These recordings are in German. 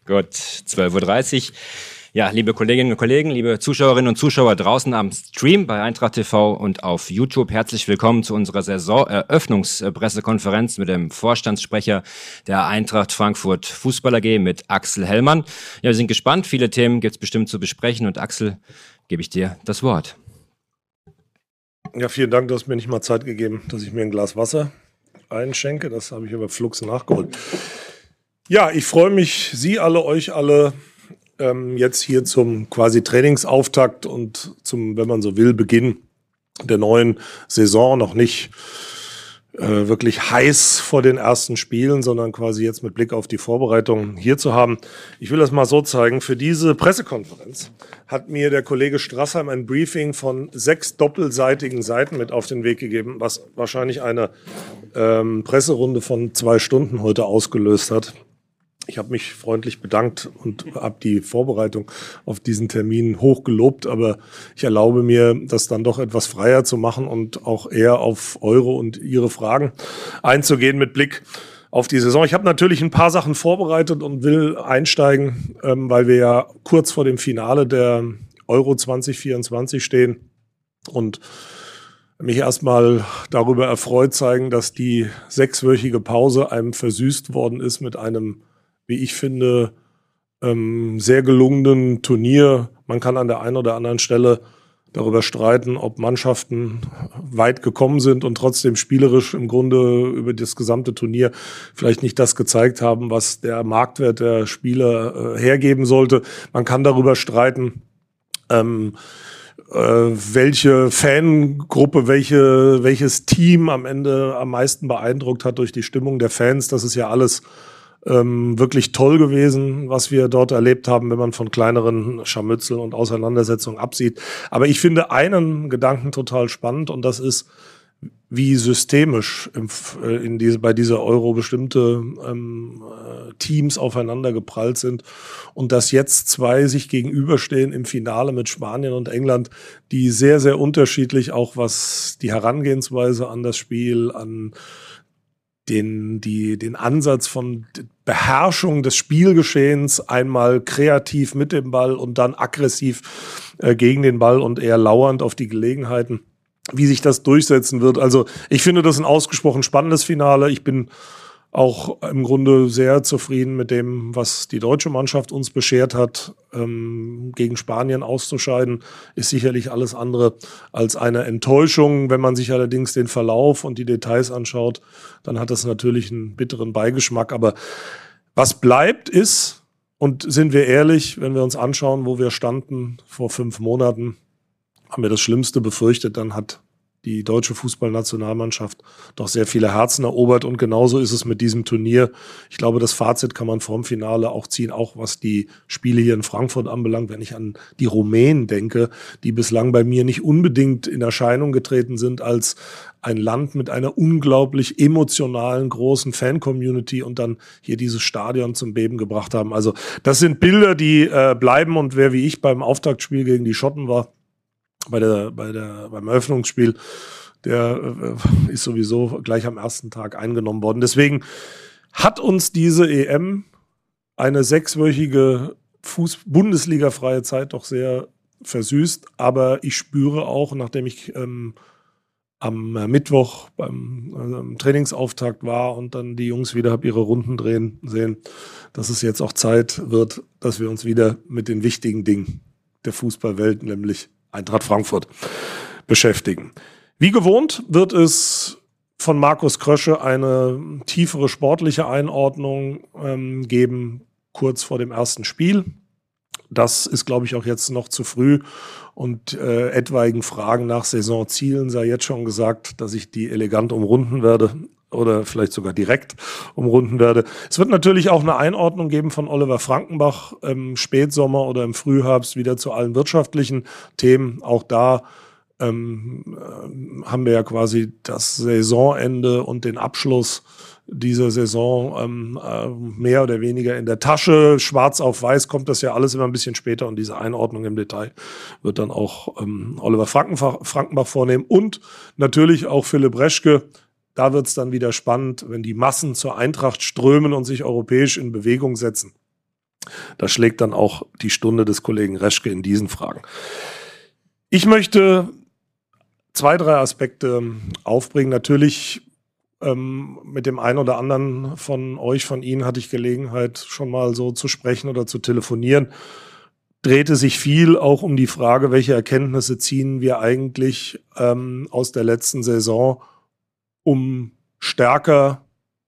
Gut, 12:30 Uhr. Ja, liebe Kolleginnen und Kollegen, liebe Zuschauerinnen und Zuschauer draußen am Stream bei Eintracht TV und auf YouTube, herzlich willkommen zu unserer Saisoneröffnungspressekonferenz mit dem Vorstandssprecher der Eintracht Frankfurt Fußball AG mit Axel Hellmann. Ja, wir sind gespannt, viele Themen gibt es bestimmt zu besprechen und Axel, gebe ich dir das Wort. Ja, vielen Dank, du hast mir nicht mal Zeit gegeben, dass ich mir ein Glas Wasser einschenke, das habe ich aber flugs nachgeholt. Ja, ich freue mich, euch alle, jetzt hier zum quasi Trainingsauftakt und zum, wenn man so will, Beginn der neuen Saison, noch nicht wirklich heiß vor den ersten Spielen, sondern quasi jetzt mit Blick auf die Vorbereitung hier zu haben. Ich will das mal so zeigen. Für diese Pressekonferenz hat mir der Kollege Strassheim ein Briefing von 6 doppelseitigen Seiten mit auf den Weg gegeben, was wahrscheinlich eine Presserunde von 2 Stunden heute ausgelöst hat. Ich habe mich freundlich bedankt und habe die Vorbereitung auf diesen Termin hoch gelobt, aber ich erlaube mir, das dann doch etwas freier zu machen und auch eher auf eure und ihre Fragen einzugehen mit Blick auf die Saison. Ich habe natürlich ein paar Sachen vorbereitet und will einsteigen, weil wir ja kurz vor dem Finale der Euro 2024 stehen und mich erstmal darüber erfreut zeigen, dass die 6-wöchige Pause einem versüßt worden ist mit einem, wie ich finde, sehr gelungenen Turnier. Man kann an der einen oder anderen Stelle darüber streiten, ob Mannschaften weit gekommen sind und trotzdem spielerisch im Grunde über das gesamte Turnier vielleicht nicht das gezeigt haben, was der Marktwert der Spieler hergeben sollte. Man kann darüber streiten, welche Fangruppe, welches Team am Ende am meisten beeindruckt hat durch die Stimmung der Fans. Das ist ja alles wirklich toll gewesen, was wir dort erlebt haben, wenn man von kleineren Scharmützeln und Auseinandersetzungen absieht. Aber ich finde einen Gedanken total spannend und das ist, wie systemisch bei dieser Euro bestimmte Teams aufeinander geprallt sind und dass jetzt 2 sich gegenüberstehen im Finale mit Spanien und England, die sehr, sehr unterschiedlich, auch was die Herangehensweise an das Spiel, an den Ansatz von Beherrschung des Spielgeschehens, einmal kreativ mit dem Ball und dann aggressiv gegen den Ball und eher lauernd auf die Gelegenheiten, wie sich das durchsetzen wird. Also ich finde das ein ausgesprochen spannendes Finale. Ich bin auch im Grunde sehr zufrieden mit dem, was die deutsche Mannschaft uns beschert hat. Gegen Spanien auszuscheiden, ist sicherlich alles andere als eine Enttäuschung. Wenn man sich allerdings den Verlauf und die Details anschaut, dann hat das natürlich einen bitteren Beigeschmack. Aber was bleibt ist, und sind wir ehrlich, wenn wir uns anschauen, wo wir standen vor 5 Monaten, haben wir das Schlimmste befürchtet, dann hat die deutsche Fußballnationalmannschaft doch sehr viele Herzen erobert und genauso ist es mit diesem Turnier. Ich glaube, das Fazit kann man vorm Finale auch ziehen, auch was die Spiele hier in Frankfurt anbelangt, wenn ich an die Rumänen denke, die bislang bei mir nicht unbedingt in Erscheinung getreten sind als ein Land mit einer unglaublich emotionalen, großen Fan-Community und dann hier dieses Stadion zum Beben gebracht haben. Also das sind Bilder, die bleiben und wer wie ich beim Auftaktspiel gegen die Schotten war, beim Eröffnungsspiel, der ist sowieso gleich am ersten Tag eingenommen worden. Deswegen hat uns diese EM eine 6-wöchige Bundesliga-freie Zeit doch sehr versüßt. Aber ich spüre auch, nachdem ich am Mittwoch beim Trainingsauftakt war und dann die Jungs wieder habe ihre Runden drehen sehen, dass es jetzt auch Zeit wird, dass wir uns wieder mit den wichtigen Dingen der Fußballwelt, nämlich Eintracht Frankfurt, beschäftigen. Wie gewohnt wird es von Markus Krösche eine tiefere sportliche Einordnung geben, kurz vor dem ersten Spiel. Das ist, glaube ich, auch jetzt noch zu früh und etwaigen Fragen nach Saisonzielen sei jetzt schon gesagt, dass ich die elegant umrunden werde oder vielleicht sogar direkt umrunden werde. Es wird natürlich auch eine Einordnung geben von Oliver Frankenbach im Spätsommer oder im Frühherbst wieder zu allen wirtschaftlichen Themen. Auch da haben wir ja quasi das Saisonende und den Abschluss dieser Saison mehr oder weniger in der Tasche. Schwarz auf weiß kommt das ja alles immer ein bisschen später und diese Einordnung im Detail wird dann auch Oliver Frankenbach vornehmen und natürlich auch Philipp Reschke. Da wird es dann wieder spannend, wenn die Massen zur Eintracht strömen und sich europäisch in Bewegung setzen. Da schlägt dann auch die Stunde des Kollegen Reschke in diesen Fragen. Ich möchte 2, 3 Aspekte aufbringen. Natürlich mit dem einen oder anderen von euch, von Ihnen hatte ich Gelegenheit, schon mal so zu sprechen oder zu telefonieren. Drehte sich viel auch um die Frage, welche Erkenntnisse ziehen wir eigentlich aus der letzten Saison, um stärker,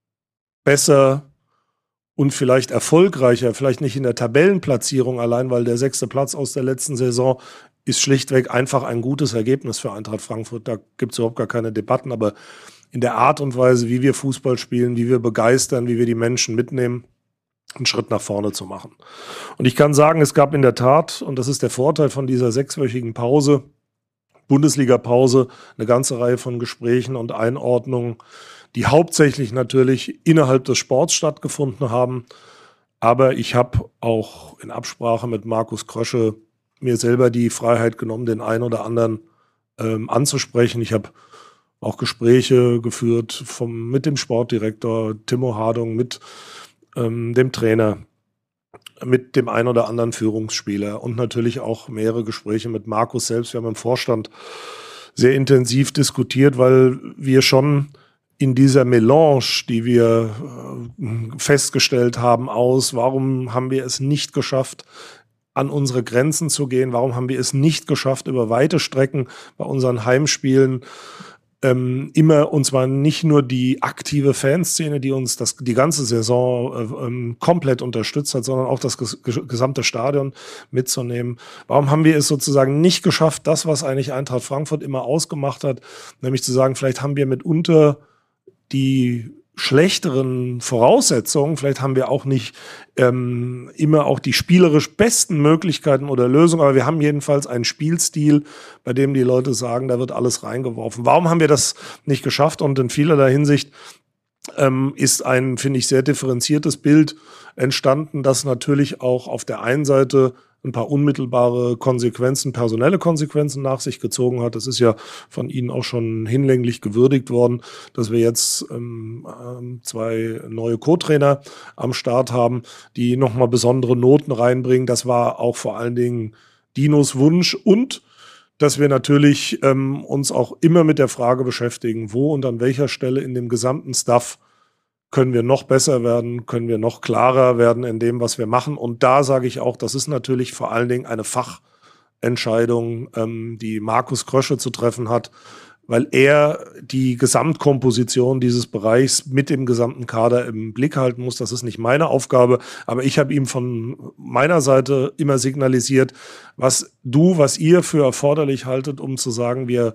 besser und vielleicht erfolgreicher, vielleicht nicht in der Tabellenplatzierung allein, weil der 6. Platz aus der letzten Saison ist schlichtweg einfach ein gutes Ergebnis für Eintracht Frankfurt. Da gibt es überhaupt gar keine Debatten, aber in der Art und Weise, wie wir Fußball spielen, wie wir begeistern, wie wir die Menschen mitnehmen, einen Schritt nach vorne zu machen. Und ich kann sagen, es gab in der Tat, und das ist der Vorteil von dieser 6-wöchigen Pause, Bundesliga-Pause, eine ganze Reihe von Gesprächen und Einordnungen, die hauptsächlich natürlich innerhalb des Sports stattgefunden haben. Aber ich habe auch in Absprache mit Markus Krösche mir selber die Freiheit genommen, den einen oder anderen anzusprechen. Ich habe auch Gespräche geführt mit dem Sportdirektor Timo Hardung, mit dem Trainer, mit dem einen oder anderen Führungsspieler und natürlich auch mehrere Gespräche mit Markus selbst. Wir haben im Vorstand sehr intensiv diskutiert, weil wir schon in dieser Melange, die wir festgestellt haben, warum haben wir es nicht geschafft, an unsere Grenzen zu gehen, warum haben wir es nicht geschafft, über weite Strecken bei unseren Heimspielen immer, und zwar nicht nur die aktive Fanszene, die uns die ganze Saison komplett unterstützt hat, sondern auch das gesamte Stadion mitzunehmen. Warum haben wir es sozusagen nicht geschafft, das, was eigentlich Eintracht Frankfurt immer ausgemacht hat, nämlich zu sagen, vielleicht haben wir mitunter die schlechteren Voraussetzungen, vielleicht haben wir auch nicht immer auch die spielerisch besten Möglichkeiten oder Lösungen, aber wir haben jedenfalls einen Spielstil, bei dem die Leute sagen, da wird alles reingeworfen. Warum haben wir das nicht geschafft? Und in vielerlei Hinsicht ist ein, finde ich, sehr differenziertes Bild entstanden, das natürlich auch auf der einen Seite ein paar unmittelbare Konsequenzen, personelle Konsequenzen nach sich gezogen hat. Das ist ja von Ihnen auch schon hinlänglich gewürdigt worden, dass wir jetzt 2 neue Co-Trainer am Start haben, die nochmal besondere Noten reinbringen. Das war auch vor allen Dingen Dinos Wunsch, und dass wir natürlich uns auch immer mit der Frage beschäftigen, wo und an welcher Stelle in dem gesamten Staff können wir noch besser werden, können wir noch klarer werden in dem, was wir machen. Und da sage ich auch, das ist natürlich vor allen Dingen eine Fachentscheidung, die Markus Krösche zu treffen hat, weil er die Gesamtkomposition dieses Bereichs mit dem gesamten Kader im Blick halten muss. Das ist nicht meine Aufgabe, aber ich habe ihm von meiner Seite immer signalisiert, was ihr für erforderlich haltet, um zu sagen, wir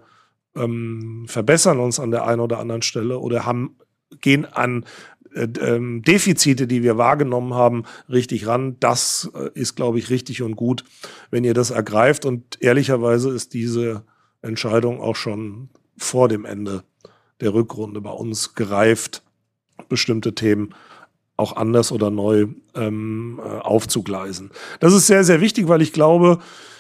verbessern uns an der einen oder anderen Stelle oder gehen an Defizite, die wir wahrgenommen haben, richtig ran. Das ist, glaube ich, richtig und gut, wenn ihr das ergreift. Und ehrlicherweise ist diese Entscheidung auch schon vor dem Ende der Rückrunde bei uns gereift, bestimmte Themen auch anders oder neu aufzugleisen. Das ist sehr, sehr wichtig, weil ich glaube,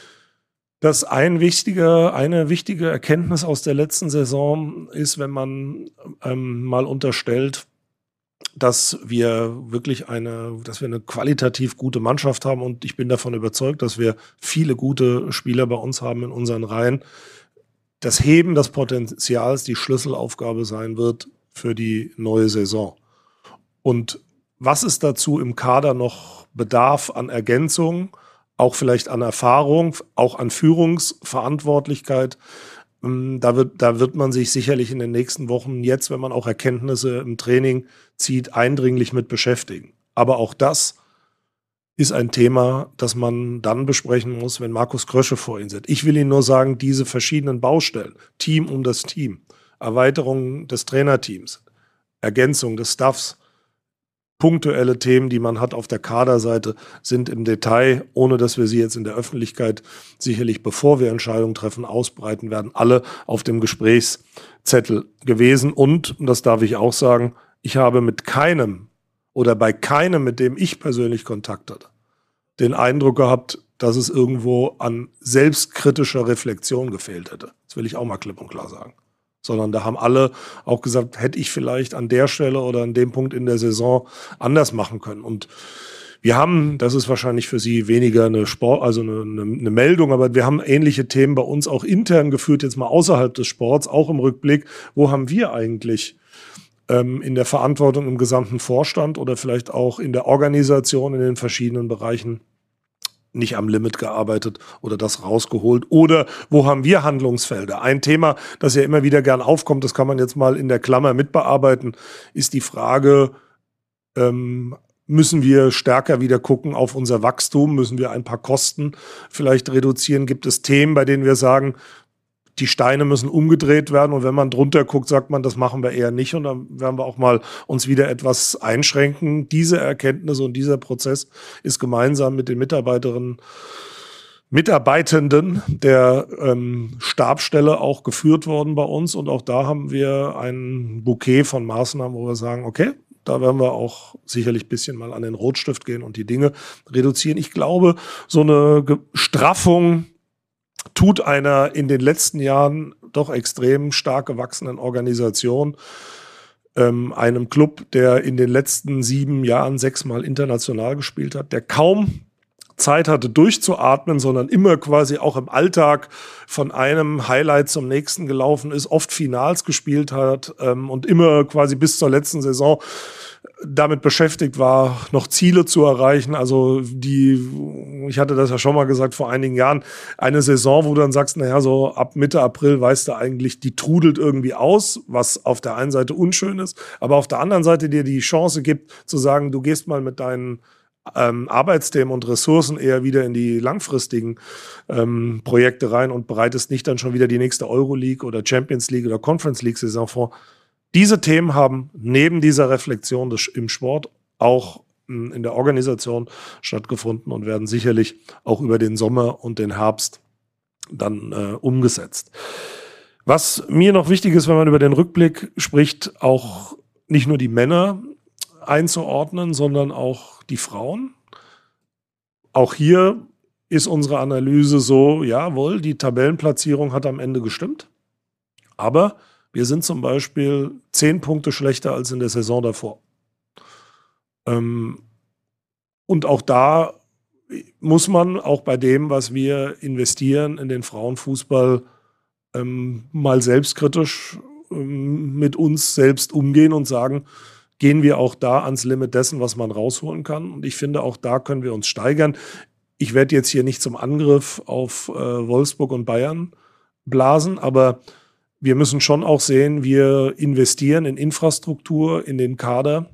dass eine wichtige Erkenntnis aus der letzten Saison ist, wenn man mal unterstellt, dass wir wirklich eine qualitativ gute Mannschaft haben, und ich bin davon überzeugt, dass wir viele gute Spieler bei uns haben in unseren Reihen. Das Heben des Potenzials die Schlüsselaufgabe sein wird für die neue Saison. Und was es dazu im Kader noch bedarf an Ergänzung, auch vielleicht an Erfahrung, auch an Führungsverantwortlichkeit, da wird man sich sicherlich in den nächsten Wochen jetzt, wenn man auch Erkenntnisse im Training zieht, eindringlich mit beschäftigen. Aber auch das ist ein Thema, das man dann besprechen muss, wenn Markus Krösche vor Ihnen sitzt. Ich will Ihnen nur sagen, diese verschiedenen Baustellen, Team um das Team, Erweiterung des Trainerteams, Ergänzung des Staffs, punktuelle Themen, die man hat auf der Kaderseite, sind im Detail, ohne dass wir sie jetzt in der Öffentlichkeit sicherlich, bevor wir Entscheidungen treffen, ausbreiten werden, alle auf dem Gesprächszettel gewesen. Und das darf ich auch sagen, ich habe mit keinem, mit dem ich persönlich Kontakt hatte, den Eindruck gehabt, dass es irgendwo an selbstkritischer Reflexion gefehlt hätte. Das will ich auch mal klipp und klar sagen. Sondern da haben alle auch gesagt, hätte ich vielleicht an der Stelle oder an dem Punkt in der Saison anders machen können. Und Wir haben, das ist wahrscheinlich für Sie weniger eine Meldung, aber wir haben ähnliche Themen bei uns auch intern geführt, jetzt mal außerhalb des Sports, auch im Rückblick. Wo haben wir eigentlich in der Verantwortung im gesamten Vorstand oder vielleicht auch in der Organisation in den verschiedenen Bereichen nicht am Limit gearbeitet oder das rausgeholt? Oder wo haben wir Handlungsfelder? Ein Thema, das ja immer wieder gern aufkommt, das kann man jetzt mal in der Klammer mitbearbeiten, ist die Frage, müssen wir stärker wieder gucken auf unser Wachstum? Müssen wir ein paar Kosten vielleicht reduzieren? Gibt es Themen, bei denen wir sagen, die Steine müssen umgedreht werden? Und wenn man drunter guckt, sagt man, das machen wir eher nicht. Und dann werden wir auch mal uns wieder etwas einschränken. Diese Erkenntnis und dieser Prozess ist gemeinsam mit den Mitarbeitenden der Stabsstelle auch geführt worden bei uns. Und auch da haben wir ein Bouquet von Maßnahmen, wo wir sagen, okay, da werden wir auch sicherlich ein bisschen mal an den Rotstift gehen und die Dinge reduzieren. Ich glaube, so eine Straffung tut einer in den letzten Jahren doch extrem stark gewachsenen Organisation, einem Club, der in den letzten 7 Jahren 6-mal international gespielt hat, der kaum Zeit hatte durchzuatmen, sondern immer quasi auch im Alltag von einem Highlight zum nächsten gelaufen ist, oft Finals gespielt hat und immer quasi bis zur letzten Saison damit beschäftigt war, noch Ziele zu erreichen. Also ich hatte das ja schon mal gesagt vor einigen Jahren, eine Saison, wo du dann sagst, naja, so ab Mitte April weißt du eigentlich, die trudelt irgendwie aus, was auf der einen Seite unschön ist, aber auf der anderen Seite dir die Chance gibt, zu sagen, du gehst mal mit deinen Arbeitsthemen und Ressourcen eher wieder in die langfristigen Projekte rein und bereitest nicht dann schon wieder die nächste Euroleague oder Champions League oder Conference League Saison vor. Diese Themen haben neben dieser Reflexion im Sport auch in der Organisation stattgefunden und werden sicherlich auch über den Sommer und den Herbst dann umgesetzt. Was mir noch wichtig ist, wenn man über den Rückblick spricht, auch nicht nur die Männer einzuordnen, sondern auch die Frauen. Auch hier ist unsere Analyse so, jawohl, die Tabellenplatzierung hat am Ende gestimmt, aber wir sind zum Beispiel 10 Punkte schlechter als in der Saison davor. Und auch da muss man auch bei dem, was wir investieren in den Frauenfußball, mal selbstkritisch mit uns selbst umgehen und sagen, gehen wir auch da ans Limit dessen, was man rausholen kann. Und ich finde, auch da können wir uns steigern. Ich werde jetzt hier nicht zum Angriff auf Wolfsburg und Bayern blasen, aber wir müssen schon auch sehen, wir investieren in Infrastruktur, in den Kader.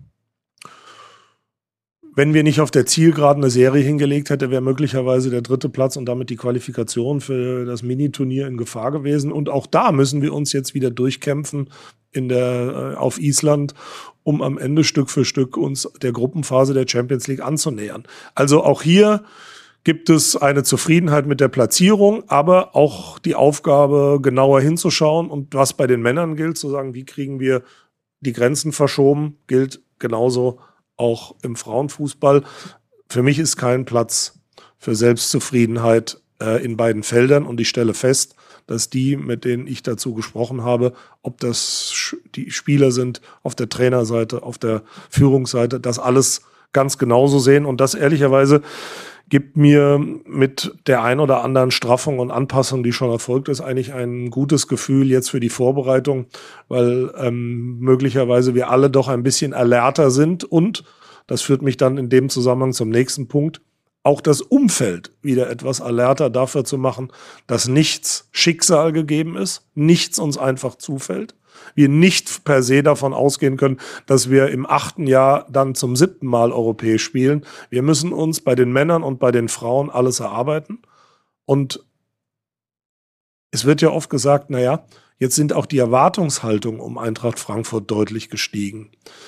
Wenn wir nicht auf der Zielgeraden eine Serie hingelegt hätte, wäre möglicherweise der 3. Platz und damit die Qualifikation für das Miniturnier in Gefahr gewesen. Und auch da müssen wir uns jetzt wieder durchkämpfen auf Island, um am Ende Stück für Stück uns der Gruppenphase der Champions League anzunähern. Also auch hier gibt es eine Zufriedenheit mit der Platzierung, aber auch die Aufgabe, genauer hinzuschauen. Und was bei den Männern gilt, zu sagen, wie kriegen wir die Grenzen verschoben, gilt genauso auch im Frauenfußball. Für mich ist kein Platz für Selbstzufriedenheit in beiden Feldern. Und ich stelle fest, dass die, mit denen ich dazu gesprochen habe, ob das die Spieler sind auf der Trainerseite, auf der Führungsseite, das alles ganz genauso sehen. Und das ehrlicherweise gibt mir mit der ein oder anderen Straffung und Anpassung, die schon erfolgt ist, eigentlich ein gutes Gefühl jetzt für die Vorbereitung, weil möglicherweise wir alle doch ein bisschen alerter sind und, das führt mich dann in dem Zusammenhang zum nächsten Punkt, auch das Umfeld wieder etwas alerter dafür zu machen, dass nichts Schicksal gegeben ist, nichts uns einfach zufällt. Wir nicht per se davon ausgehen können, dass wir im 8. Jahr dann zum 7. Mal europäisch spielen. Wir müssen uns bei den Männern und bei den Frauen alles erarbeiten. Und es wird ja oft gesagt, naja, jetzt sind auch die Erwartungshaltungen um Eintracht Frankfurt deutlich gestiegen.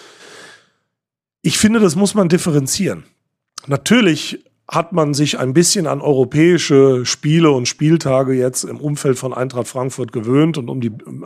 Ich finde, das muss man differenzieren. Natürlich hat man sich ein bisschen an europäische Spiele und Spieltage jetzt im Umfeld von Eintracht Frankfurt gewöhnt und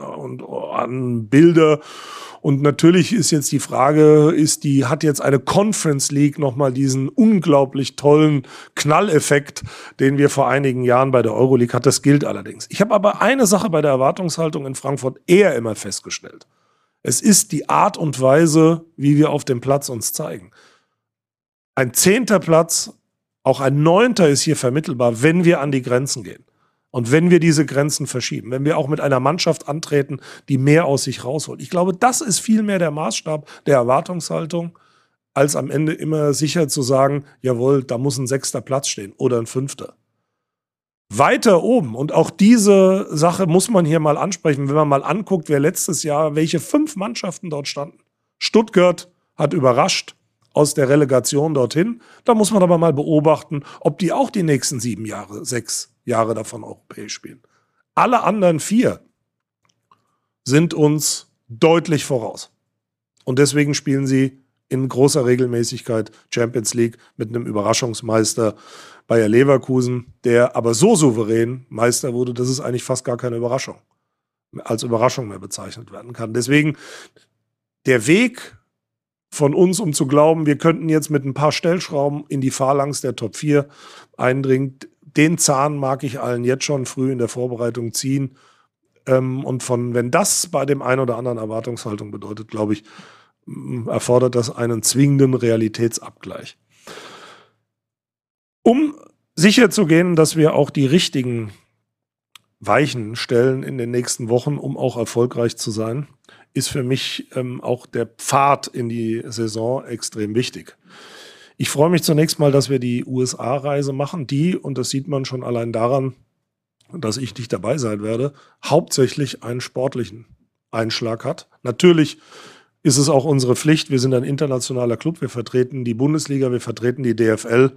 an Bilder. Und natürlich ist jetzt die Frage, hat jetzt eine Conference League nochmal diesen unglaublich tollen Knalleffekt, den wir vor einigen Jahren bei der Euroleague hatten. Das gilt allerdings. Ich habe aber eine Sache bei der Erwartungshaltung in Frankfurt eher immer festgestellt. Es ist die Art und Weise, wie wir auf dem Platz uns zeigen. ein 10. Platz, auch ein 9. ist hier vermittelbar, wenn wir an die Grenzen gehen. Und wenn wir diese Grenzen verschieben, wenn wir auch mit einer Mannschaft antreten, die mehr aus sich rausholt. Ich glaube, das ist viel mehr der Maßstab der Erwartungshaltung, als am Ende immer sicher zu sagen, jawohl, da muss ein 6. Platz stehen oder ein 5. Weiter oben, und auch diese Sache muss man hier mal ansprechen, wenn man mal anguckt, wer letztes Jahr, welche 5 Mannschaften dort standen. Stuttgart hat überrascht aus der Relegation dorthin. Da muss man aber mal beobachten, ob die auch die nächsten 6 Jahre davon europäisch spielen. Alle anderen 4 sind uns deutlich voraus. Und deswegen spielen sie in großer Regelmäßigkeit Champions League mit einem Überraschungsmeister Bayer Leverkusen, der aber so souverän Meister wurde, dass es eigentlich fast gar keine Überraschung als Überraschung mehr bezeichnet werden kann. Deswegen der Weg von uns, um zu glauben, wir könnten jetzt mit ein paar Stellschrauben in die Phalanx der Top 4 eindringen, den Zahn mag ich allen jetzt schon früh in der Vorbereitung ziehen. Und wenn das bei dem einen oder anderen Erwartungshaltung bedeutet, glaube ich, erfordert das einen zwingenden Realitätsabgleich. Um sicherzugehen, dass wir auch die richtigen Weichen stellen in den nächsten Wochen, um auch erfolgreich zu sein, ist für mich auch der Pfad in die Saison extrem wichtig. Ich freue mich zunächst mal, dass wir die USA-Reise machen, die, und das sieht man schon allein daran, dass ich nicht dabei sein werde, hauptsächlich einen sportlichen Einschlag hat. Natürlich ist es auch unsere Pflicht, wir sind ein internationaler Club, wir vertreten die Bundesliga, wir vertreten die DFL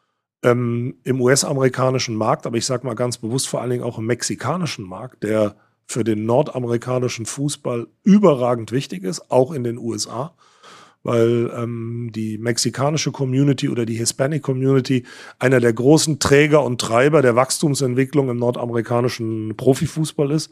im US-amerikanischen Markt, aber ich sage mal ganz bewusst vor allen Dingen auch im mexikanischen Markt, der für den nordamerikanischen Fußball überragend wichtig ist, auch in den USA, weil die mexikanische Community oder die Hispanic Community einer der großen Träger und Treiber der Wachstumsentwicklung im nordamerikanischen Profifußball ist.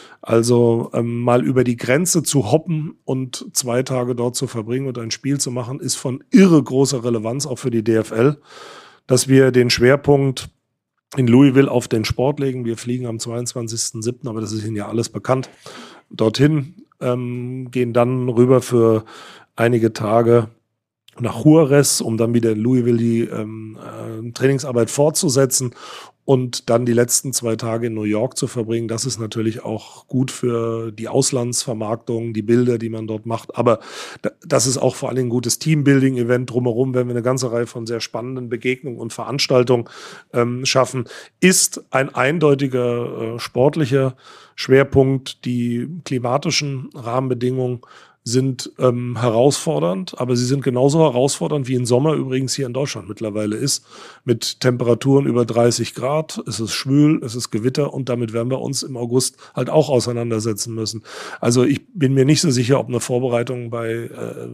Also mal über die Grenze zu hoppen und 2 Tage dort zu verbringen und ein Spiel zu machen, ist von irre großer Relevanz auch für die DFL, dass wir den Schwerpunkt in Louisville auf den Sport legen. Wir fliegen am 22.07., aber das ist Ihnen ja alles bekannt, dorthin, gehen dann rüber für einige Tage nach Juarez, um dann wieder in Louisville die Trainingsarbeit fortzusetzen und dann die letzten 2 Tage in New York zu verbringen. Das ist natürlich auch gut für die Auslandsvermarktung, die Bilder, die man dort macht. Aber das ist auch vor allem ein gutes Teambuilding-Event. Drumherum werden wir eine ganze Reihe von sehr spannenden Begegnungen und Veranstaltungen schaffen. Ist ein eindeutiger sportlicher Schwerpunkt. Die klimatischen Rahmenbedingungen sind herausfordernd, aber sie sind genauso herausfordernd, wie im Sommer übrigens hier in Deutschland mittlerweile ist, mit Temperaturen über 30 Grad, es ist schwül, es ist Gewitter und damit werden wir uns im August halt auch auseinandersetzen müssen. Also ich bin mir nicht so sicher, ob eine Vorbereitung bei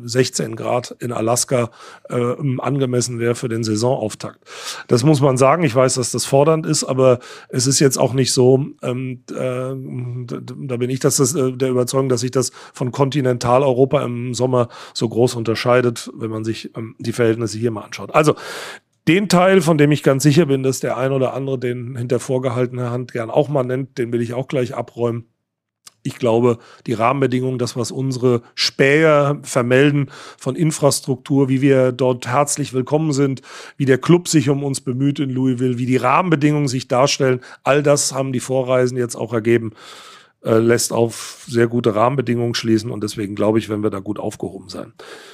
16 Grad in Alaska angemessen wäre für den Saisonauftakt. Das muss man sagen, ich weiß, dass das fordernd ist, aber es ist jetzt auch nicht so, da bin ich der Überzeugung, dass sich das von Kontinentaleuropa im Sommer so groß unterscheidet, wenn man sich die Verhältnisse hier mal anschaut. Also den Teil, von dem ich ganz sicher bin, dass der ein oder andere den hinter vorgehaltener Hand gern auch mal nennt, den will ich auch gleich abräumen. Ich glaube, die Rahmenbedingungen, das, was unsere Späher vermelden von Infrastruktur, wie wir dort herzlich willkommen sind, wie der Club sich um uns bemüht in Louisville, wie die Rahmenbedingungen sich darstellen, all das haben die Vorreisen jetzt auch ergeben, lässt auf sehr gute Rahmenbedingungen schließen und deswegen glaube ich, werden wir da gut aufgehoben sein.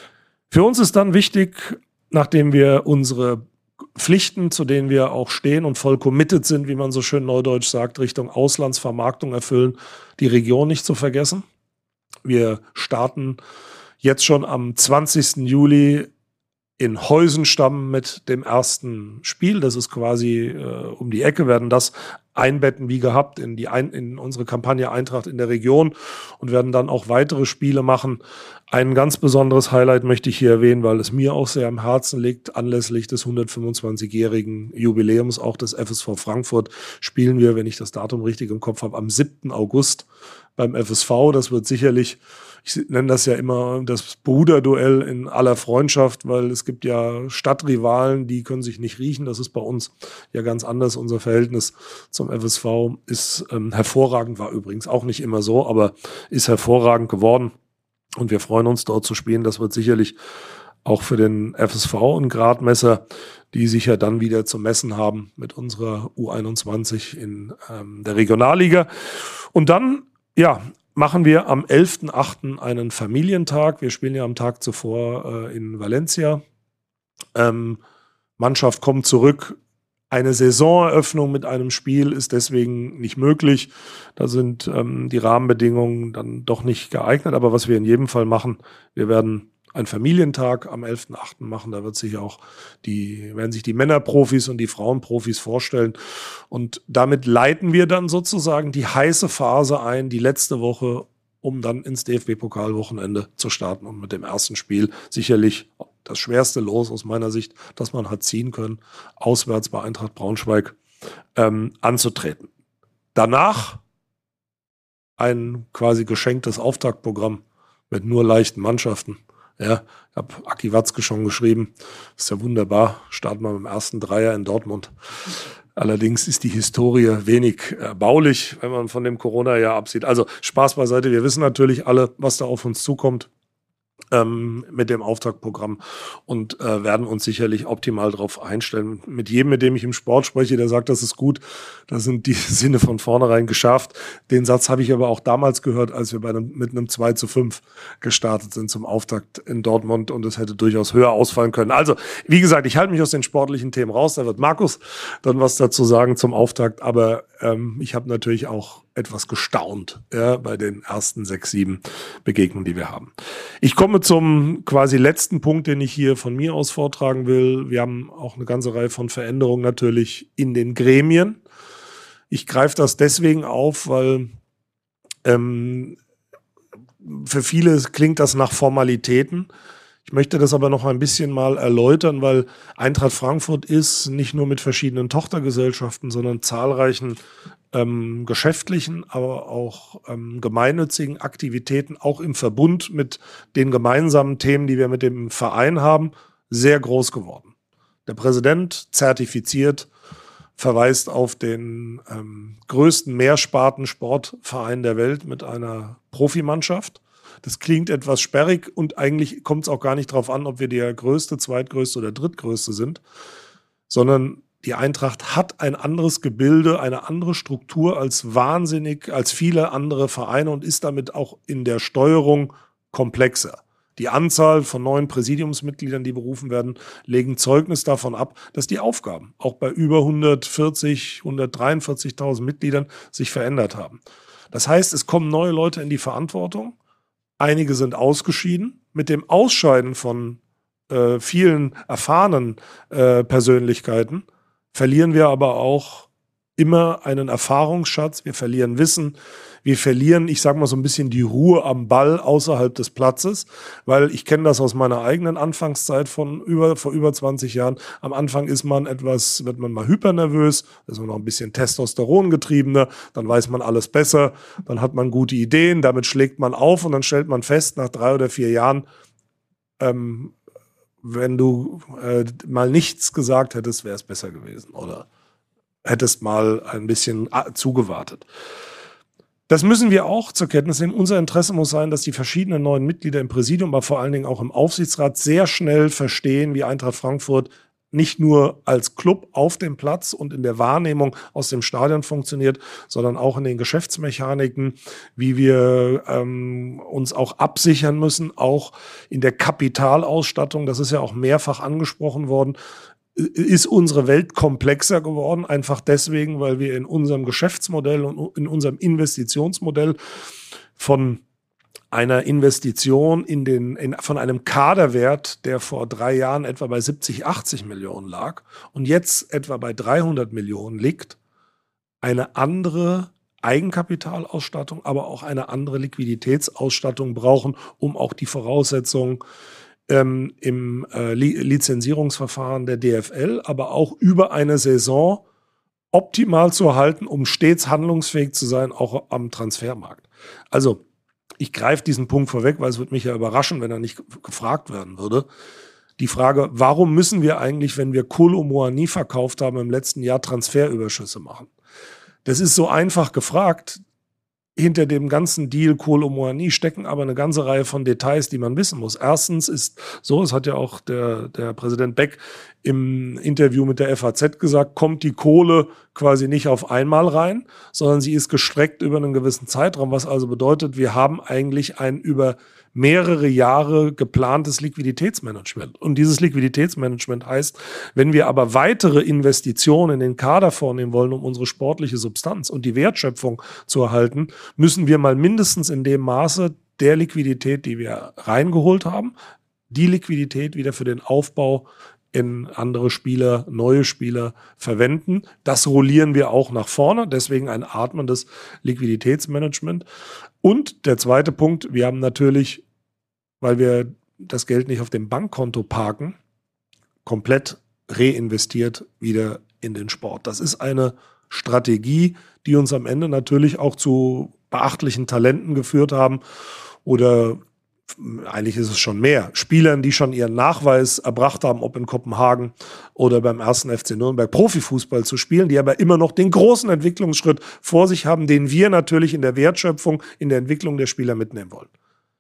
Für uns ist dann wichtig, nachdem wir unsere Pflichten, zu denen wir auch stehen und voll committed sind, wie man so schön neudeutsch sagt, Richtung Auslandsvermarktung erfüllen, die Region nicht zu vergessen. Wir starten jetzt schon am 20. Juli in Heusenstamm mit dem ersten Spiel. Das ist quasi um die Ecke, werden das einbetten wie gehabt in unsere Kampagne Eintracht in der Region und werden dann auch weitere Spiele machen. Ein ganz besonderes Highlight möchte ich hier erwähnen, weil es mir auch sehr am Herzen liegt. Anlässlich des 125-jährigen Jubiläums auch des FSV Frankfurt spielen wir, wenn ich das Datum richtig im Kopf habe, am 7. August beim FSV. Das wird sicherlich, ich nenne das ja immer das Bruderduell in aller Freundschaft, weil es gibt ja Stadtrivalen, die können sich nicht riechen. Das ist bei uns ja ganz anders. Unser Verhältnis zum FSV ist hervorragend, war übrigens auch nicht immer so, aber ist hervorragend geworden. Und wir freuen uns, dort zu spielen. Das wird sicherlich auch für den FSV ein Gradmesser, die sich ja dann wieder zu messen haben mit unserer U21 in der Regionalliga. Und dann, ja, machen wir am 11.8. einen Familientag. Wir spielen ja am Tag zuvor in Valencia. Mannschaft kommt zurück. Eine Saisoneröffnung mit einem Spiel ist deswegen nicht möglich. Da sind die Rahmenbedingungen dann doch nicht geeignet. Aber was wir in jedem Fall machen, wir werden einen Familientag am 11.8. machen. Da werden sich die Männerprofis und die Frauenprofis vorstellen. Und damit leiten wir dann sozusagen die heiße Phase ein, die letzte Woche, um dann ins DFB-Pokalwochenende zu starten und mit dem ersten Spiel sicherlich das schwerste Los aus meiner Sicht, das man hat ziehen können, auswärts bei Eintracht Braunschweig anzutreten. Danach ein quasi geschenktes Auftaktprogramm mit nur leichten Mannschaften. Ja, ich habe Aki Watzke schon geschrieben, ist ja wunderbar, starten wir mit dem ersten Dreier in Dortmund. Allerdings ist die Historie wenig erbaulich, wenn man von dem Corona-Jahr absieht. Also Spaß beiseite, wir wissen natürlich alle, was da auf uns zukommt mit dem Auftaktprogramm und werden uns sicherlich optimal darauf einstellen. Mit jedem, mit dem ich im Sport spreche, der sagt, das ist gut, da sind die Sinne von vornherein geschärft. Den Satz habe ich aber auch damals gehört, als wir mit einem 2:5 gestartet sind zum Auftakt in Dortmund und es hätte durchaus höher ausfallen können. Also, wie gesagt, ich halte mich aus den sportlichen Themen raus, da wird Markus dann was dazu sagen zum Auftakt, aber ich habe natürlich auch etwas gestaunt bei den ersten 6, 7 Begegnungen, die wir haben. Ich komme zum quasi letzten Punkt, den ich hier von mir aus vortragen will. Wir haben auch eine ganze Reihe von Veränderungen natürlich in den Gremien. Ich greife das deswegen auf, weil für viele klingt das nach Formalitäten. Ich möchte das aber noch ein bisschen mal erläutern, weil Eintracht Frankfurt ist nicht nur mit verschiedenen Tochtergesellschaften, sondern zahlreichen geschäftlichen, aber auch gemeinnützigen Aktivitäten, auch im Verbund mit den gemeinsamen Themen, die wir mit dem Verein haben, sehr groß geworden. Der Präsident zertifiziert, verweist auf den größten Mehrsparten-Sportverein der Welt mit einer Profimannschaft. Das klingt etwas sperrig und eigentlich kommt es auch gar nicht darauf an, ob wir der größte, zweitgrößte oder drittgrößte sind, sondern die Eintracht hat ein anderes Gebilde, eine andere Struktur als viele andere Vereine und ist damit auch in der Steuerung komplexer. Die Anzahl von neuen Präsidiumsmitgliedern, die berufen werden, legen Zeugnis davon ab, dass die Aufgaben auch bei über 143.000 Mitgliedern sich verändert haben. Das heißt, es kommen neue Leute in die Verantwortung. Einige sind ausgeschieden. Mit dem Ausscheiden von vielen erfahrenen Persönlichkeiten verlieren wir aber auch immer einen Erfahrungsschatz. Wir verlieren Wissen. Wir verlieren, ich sage mal so ein bisschen die Ruhe am Ball außerhalb des Platzes, weil ich kenne das aus meiner eigenen Anfangszeit vor über 20 Jahren. Am Anfang wird man mal hypernervös, ist man noch ein bisschen Testosteron getriebener, dann weiß man alles besser, dann hat man gute Ideen, damit schlägt man auf und dann stellt man fest, nach 3 oder 4 Jahren, wenn du mal nichts gesagt hättest, wäre es besser gewesen oder hättest mal ein bisschen zugewartet. Das müssen wir auch zur Kenntnis nehmen. Unser Interesse muss sein, dass die verschiedenen neuen Mitglieder im Präsidium, aber vor allen Dingen auch im Aufsichtsrat sehr schnell verstehen, wie Eintracht Frankfurt nicht nur als Club auf dem Platz und in der Wahrnehmung aus dem Stadion funktioniert, sondern auch in den Geschäftsmechaniken, wie wir uns auch absichern müssen, auch in der Kapitalausstattung. Das ist ja auch mehrfach angesprochen worden. Ist unsere Welt komplexer geworden, einfach deswegen, weil wir in unserem Geschäftsmodell und in unserem Investitionsmodell von einer Investition von einem Kaderwert, der vor 3 Jahren etwa bei 70, 80 Millionen lag und jetzt etwa bei 300 Millionen liegt, eine andere Eigenkapitalausstattung, aber auch eine andere Liquiditätsausstattung brauchen, um auch die Voraussetzungen im Lizenzierungsverfahren der DFL, aber auch über eine Saison optimal zu halten, um stets handlungsfähig zu sein, auch am Transfermarkt. Also ich greife diesen Punkt vorweg, weil es würde mich ja überraschen, wenn er nicht gefragt werden würde. Die Frage, warum müssen wir eigentlich, wenn wir Kolo Muani verkauft haben im letzten Jahr, Transferüberschüsse machen? Das ist so einfach gefragt. hinter dem ganzen Deal Kolo Muani stecken aber eine ganze Reihe von Details, die man wissen muss. Erstens ist so, es hat ja auch der Präsident Beck im Interview mit der FAZ gesagt, kommt die Kohle quasi nicht auf einmal rein, sondern sie ist gestreckt über einen gewissen Zeitraum, was also bedeutet, wir haben eigentlich ein über mehrere Jahre geplantes Liquiditätsmanagement. Und dieses Liquiditätsmanagement heißt, wenn wir aber weitere Investitionen in den Kader vornehmen wollen, um unsere sportliche Substanz und die Wertschöpfung zu erhalten, müssen wir mal mindestens in dem Maße der Liquidität, die wir reingeholt haben, die Liquidität wieder für den Aufbau in andere Spieler, neue Spieler verwenden. Das rollieren wir auch nach vorne, deswegen ein atmendes Liquiditätsmanagement. Und der zweite Punkt, wir haben natürlich, weil wir das Geld nicht auf dem Bankkonto parken, komplett reinvestiert wieder in den Sport. Das ist eine Strategie, die uns am Ende natürlich auch zu beachtlichen Talenten geführt haben oder eigentlich ist es schon mehr, Spielern, die schon ihren Nachweis erbracht haben, ob in Kopenhagen oder beim 1. FC Nürnberg Profifußball zu spielen, die aber immer noch den großen Entwicklungsschritt vor sich haben, den wir natürlich in der Wertschöpfung, in der Entwicklung der Spieler mitnehmen wollen.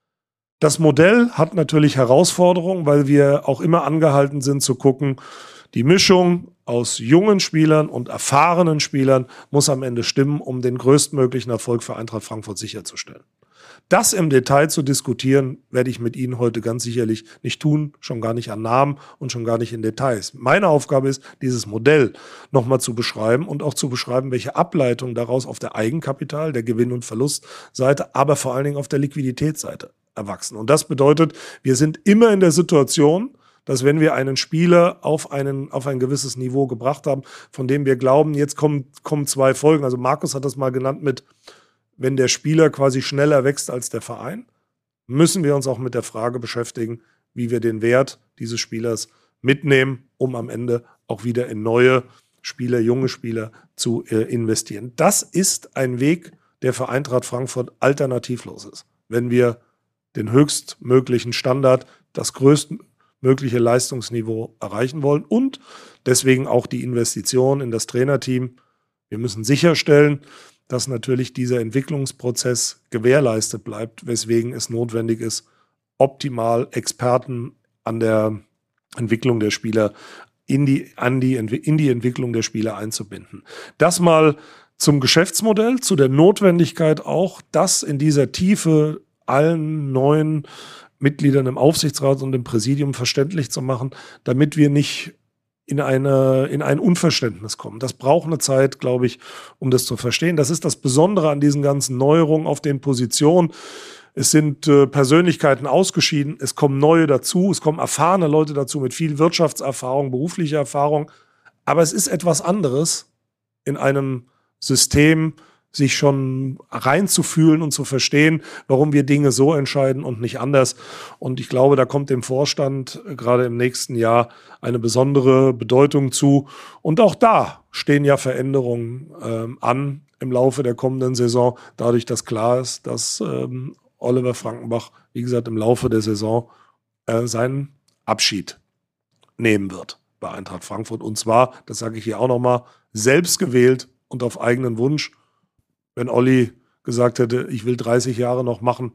Das Modell hat natürlich Herausforderungen, weil wir auch immer angehalten sind zu gucken, die Mischung aus jungen Spielern und erfahrenen Spielern muss am Ende stimmen, um den größtmöglichen Erfolg für Eintracht Frankfurt sicherzustellen. Das im Detail zu diskutieren, werde ich mit Ihnen heute ganz sicherlich nicht tun, schon gar nicht an Namen und schon gar nicht in Details. Meine Aufgabe ist, dieses Modell nochmal zu beschreiben und auch zu beschreiben, welche Ableitungen daraus auf der Eigenkapital, der Gewinn- und Verlustseite, aber vor allen Dingen auf der Liquiditätsseite erwachsen. Und das bedeutet, wir sind immer in der Situation, dass wenn wir einen Spieler auf ein gewisses Niveau gebracht haben, von dem wir glauben, jetzt kommen zwei Folgen. Also Markus hat das mal genannt mit, wenn der Spieler quasi schneller wächst als der Verein, müssen wir uns auch mit der Frage beschäftigen, wie wir den Wert dieses Spielers mitnehmen, um am Ende auch wieder in neue Spieler, junge Spieler zu investieren. Das ist ein Weg, der für Eintracht Frankfurt alternativlos ist. Wenn wir den höchstmöglichen Standard, das größtmögliche Leistungsniveau erreichen wollen und deswegen auch die Investition in das Trainerteam. Wir müssen sicherstellen, dass natürlich dieser Entwicklungsprozess gewährleistet bleibt, weswegen es notwendig ist, optimal Experten an der Entwicklung der Spieler in die Entwicklung der Spieler einzubinden. Das mal zum Geschäftsmodell, zu der Notwendigkeit auch, das in dieser Tiefe allen neuen Mitgliedern im Aufsichtsrat und im Präsidium verständlich zu machen, damit wir nicht in ein Unverständnis kommen. Das braucht eine Zeit, glaube ich, um das zu verstehen. Das ist das Besondere an diesen ganzen Neuerungen auf den Positionen. Es sind Persönlichkeiten ausgeschieden, es kommen neue dazu, es kommen erfahrene Leute dazu mit viel Wirtschaftserfahrung, beruflicher Erfahrung. Aber es ist etwas anderes, in einem System sich schon reinzufühlen und zu verstehen, warum wir Dinge so entscheiden und nicht anders. Und ich glaube, da kommt dem Vorstand gerade im nächsten Jahr eine besondere Bedeutung zu. Und auch da stehen ja Veränderungen an im Laufe der kommenden Saison, dadurch, dass klar ist, dass Oliver Frankenbach, wie gesagt, im Laufe der Saison seinen Abschied nehmen wird bei Eintracht Frankfurt. Und zwar, das sage ich hier auch nochmal, selbst gewählt und auf eigenen Wunsch. Wenn Olli gesagt hätte, ich will 30 Jahre noch machen,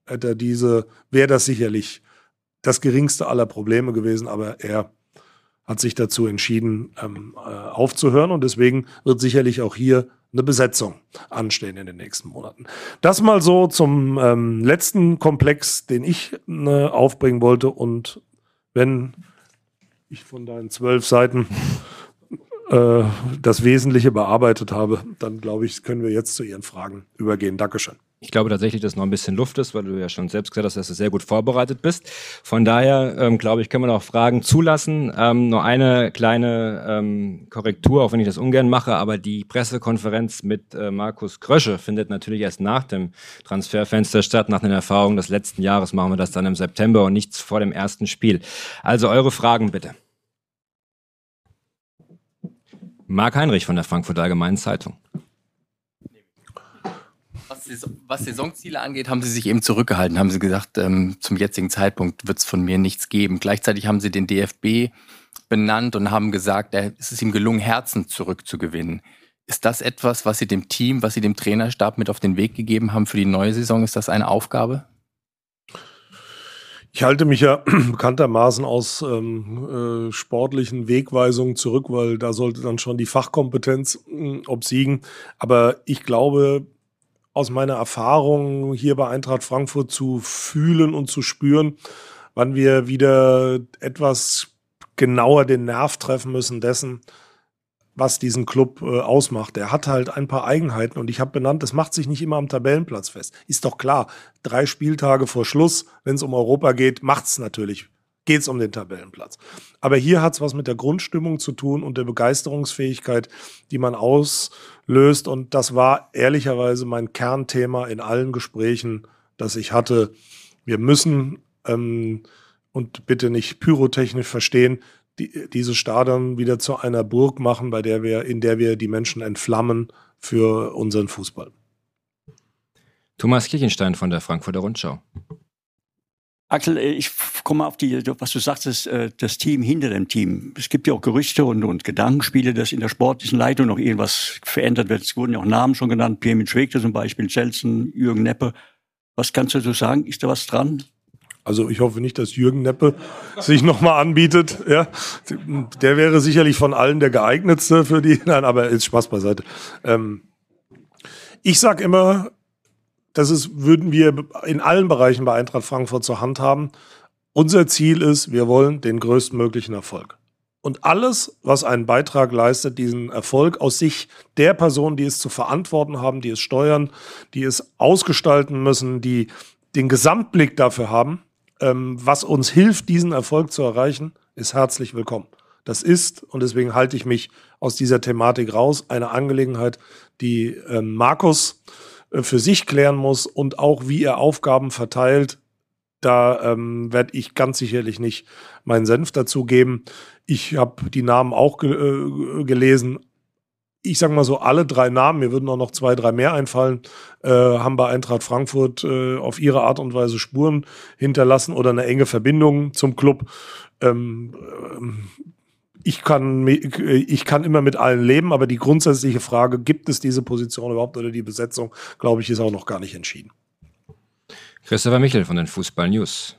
wäre das sicherlich das geringste aller Probleme gewesen. Aber er hat sich dazu entschieden, aufzuhören. Und deswegen wird sicherlich auch hier eine Besetzung anstehen in den nächsten Monaten. Das mal so zum letzten Komplex, den ich aufbringen wollte. Und wenn ich von deinen 12 Seiten das Wesentliche bearbeitet habe, dann glaube ich, können wir jetzt zu Ihren Fragen übergehen. Dankeschön. Ich glaube tatsächlich, dass noch ein bisschen Luft ist, weil du ja schon selbst gesagt hast, dass du sehr gut vorbereitet bist. Von daher, glaube ich, können wir noch Fragen zulassen. Nur eine kleine Korrektur, auch wenn ich das ungern mache, aber die Pressekonferenz mit Markus Krösche findet natürlich erst nach dem Transferfenster statt. Nach den Erfahrungen des letzten Jahres machen wir das dann im September und nichts vor dem ersten Spiel. Also eure Fragen bitte. Marc Heinrich von der Frankfurter Allgemeinen Zeitung. Was Saisonziele angeht, haben Sie sich eben zurückgehalten. Haben Sie gesagt, zum jetzigen Zeitpunkt wird es von mir nichts geben. Gleichzeitig haben Sie den DFB benannt und haben gesagt, es ist ihm gelungen, Herzen zurückzugewinnen. Ist das etwas, was Sie dem Team, was Sie dem Trainerstab mit auf den Weg gegeben haben für die neue Saison? Ist das eine Aufgabe? Ich halte mich ja bekanntermaßen aus sportlichen Wegweisungen zurück, weil da sollte dann schon die Fachkompetenz obsiegen. Aber ich glaube, aus meiner Erfahrung hier bei Eintracht Frankfurt zu fühlen und zu spüren, wann wir wieder etwas genauer den Nerv treffen müssen dessen, was diesen Club ausmacht. Der hat halt ein paar Eigenheiten und ich habe benannt, das macht sich nicht immer am Tabellenplatz fest. Ist doch klar, 3 Spieltage vor Schluss, wenn es um Europa geht, geht es um den Tabellenplatz. Aber hier hat es was mit der Grundstimmung zu tun und der Begeisterungsfähigkeit, die man auslöst. Und das war ehrlicherweise mein Kernthema in allen Gesprächen, das ich hatte. Wir müssen, und bitte nicht pyrotechnisch verstehen, diese Stadion wieder zu einer Burg machen, in der wir die Menschen entflammen für unseren Fußball. Thomas Kirchenstein von der Frankfurter Rundschau. Axel, ich komme auf was du sagtest, das Team hinter dem Team. Es gibt ja auch Gerüchte und Gedankenspiele, dass in der sportlichen Leitung noch irgendwas verändert wird. Es wurden ja auch Namen schon genannt, Pirmin Schwegler zum Beispiel, Celsen, Jürgen Neppe. Was kannst du so sagen? Ist da was dran? Also ich hoffe nicht, dass Jürgen Neppe sich nochmal anbietet. Ja, der wäre sicherlich von allen der geeignetste für die. Nein, aber ist Spaß beiseite. Ich sag immer, würden wir in allen Bereichen bei Eintracht Frankfurt zur Hand haben. Unser Ziel ist, wir wollen den größtmöglichen Erfolg. Und alles, was einen Beitrag leistet, diesen Erfolg aus Sicht der Personen, die es zu verantworten haben, die es steuern, die es ausgestalten müssen, die den Gesamtblick dafür haben, was uns hilft, diesen Erfolg zu erreichen, ist herzlich willkommen. Das ist, und deswegen halte ich mich aus dieser Thematik raus, eine Angelegenheit, die Markus für sich klären muss und auch wie er Aufgaben verteilt. Da werde ich ganz sicherlich nicht meinen Senf dazu geben. Ich habe die Namen auch gelesen. Ich sage mal so, alle 3 Namen, mir würden auch noch 2, 3 mehr einfallen, haben bei Eintracht Frankfurt auf ihre Art und Weise Spuren hinterlassen oder eine enge Verbindung zum Club. Ich kann immer mit allen leben, aber die grundsätzliche Frage, gibt es diese Position überhaupt oder die Besetzung, glaube ich, ist auch noch gar nicht entschieden. Christopher Michel von den Fußball News.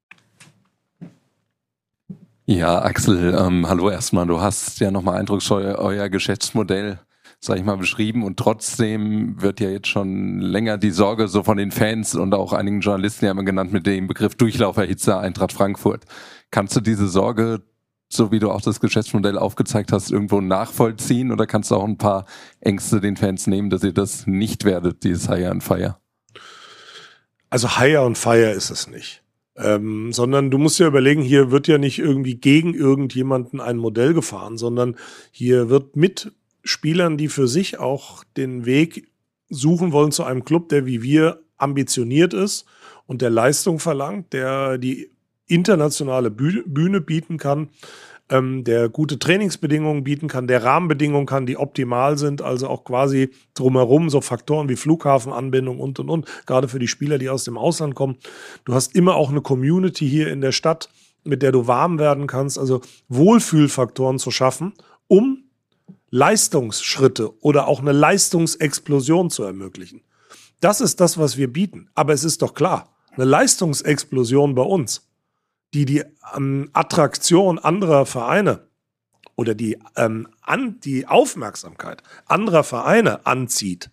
Ja, Axel, hallo erstmal. Du hast ja nochmal eindrucksvoll euer Geschäftsmodell, sag ich mal, beschrieben und trotzdem wird ja jetzt schon länger die Sorge so von den Fans und auch einigen Journalisten ja immer genannt mit dem Begriff Durchlauferhitzer Eintracht Frankfurt. Kannst du diese Sorge, so wie du auch das Geschäftsmodell aufgezeigt hast, irgendwo nachvollziehen oder kannst du auch ein paar Ängste den Fans nehmen, dass ihr das nicht werdet, dieses Hire and Fire? Also Hire and Fire ist es nicht. Sondern du musst ja überlegen, hier wird ja nicht irgendwie gegen irgendjemanden ein Modell gefahren, sondern hier wird mit Spielern, die für sich auch den Weg suchen wollen zu einem Club, der wie wir ambitioniert ist und der Leistung verlangt, der die internationale Bühne bieten kann, der gute Trainingsbedingungen bieten kann, der Rahmenbedingungen kann, die optimal sind, also auch quasi drumherum so Faktoren wie Flughafenanbindung und. Gerade für die Spieler, die aus dem Ausland kommen. Du hast immer auch eine Community hier in der Stadt, mit der du warm werden kannst, also Wohlfühlfaktoren zu schaffen, um Leistungsschritte oder auch eine Leistungsexplosion zu ermöglichen. Das ist das, was wir bieten. Aber es ist doch klar, eine Leistungsexplosion bei uns, die Attraktion anderer Vereine oder die Aufmerksamkeit anderer Vereine anzieht,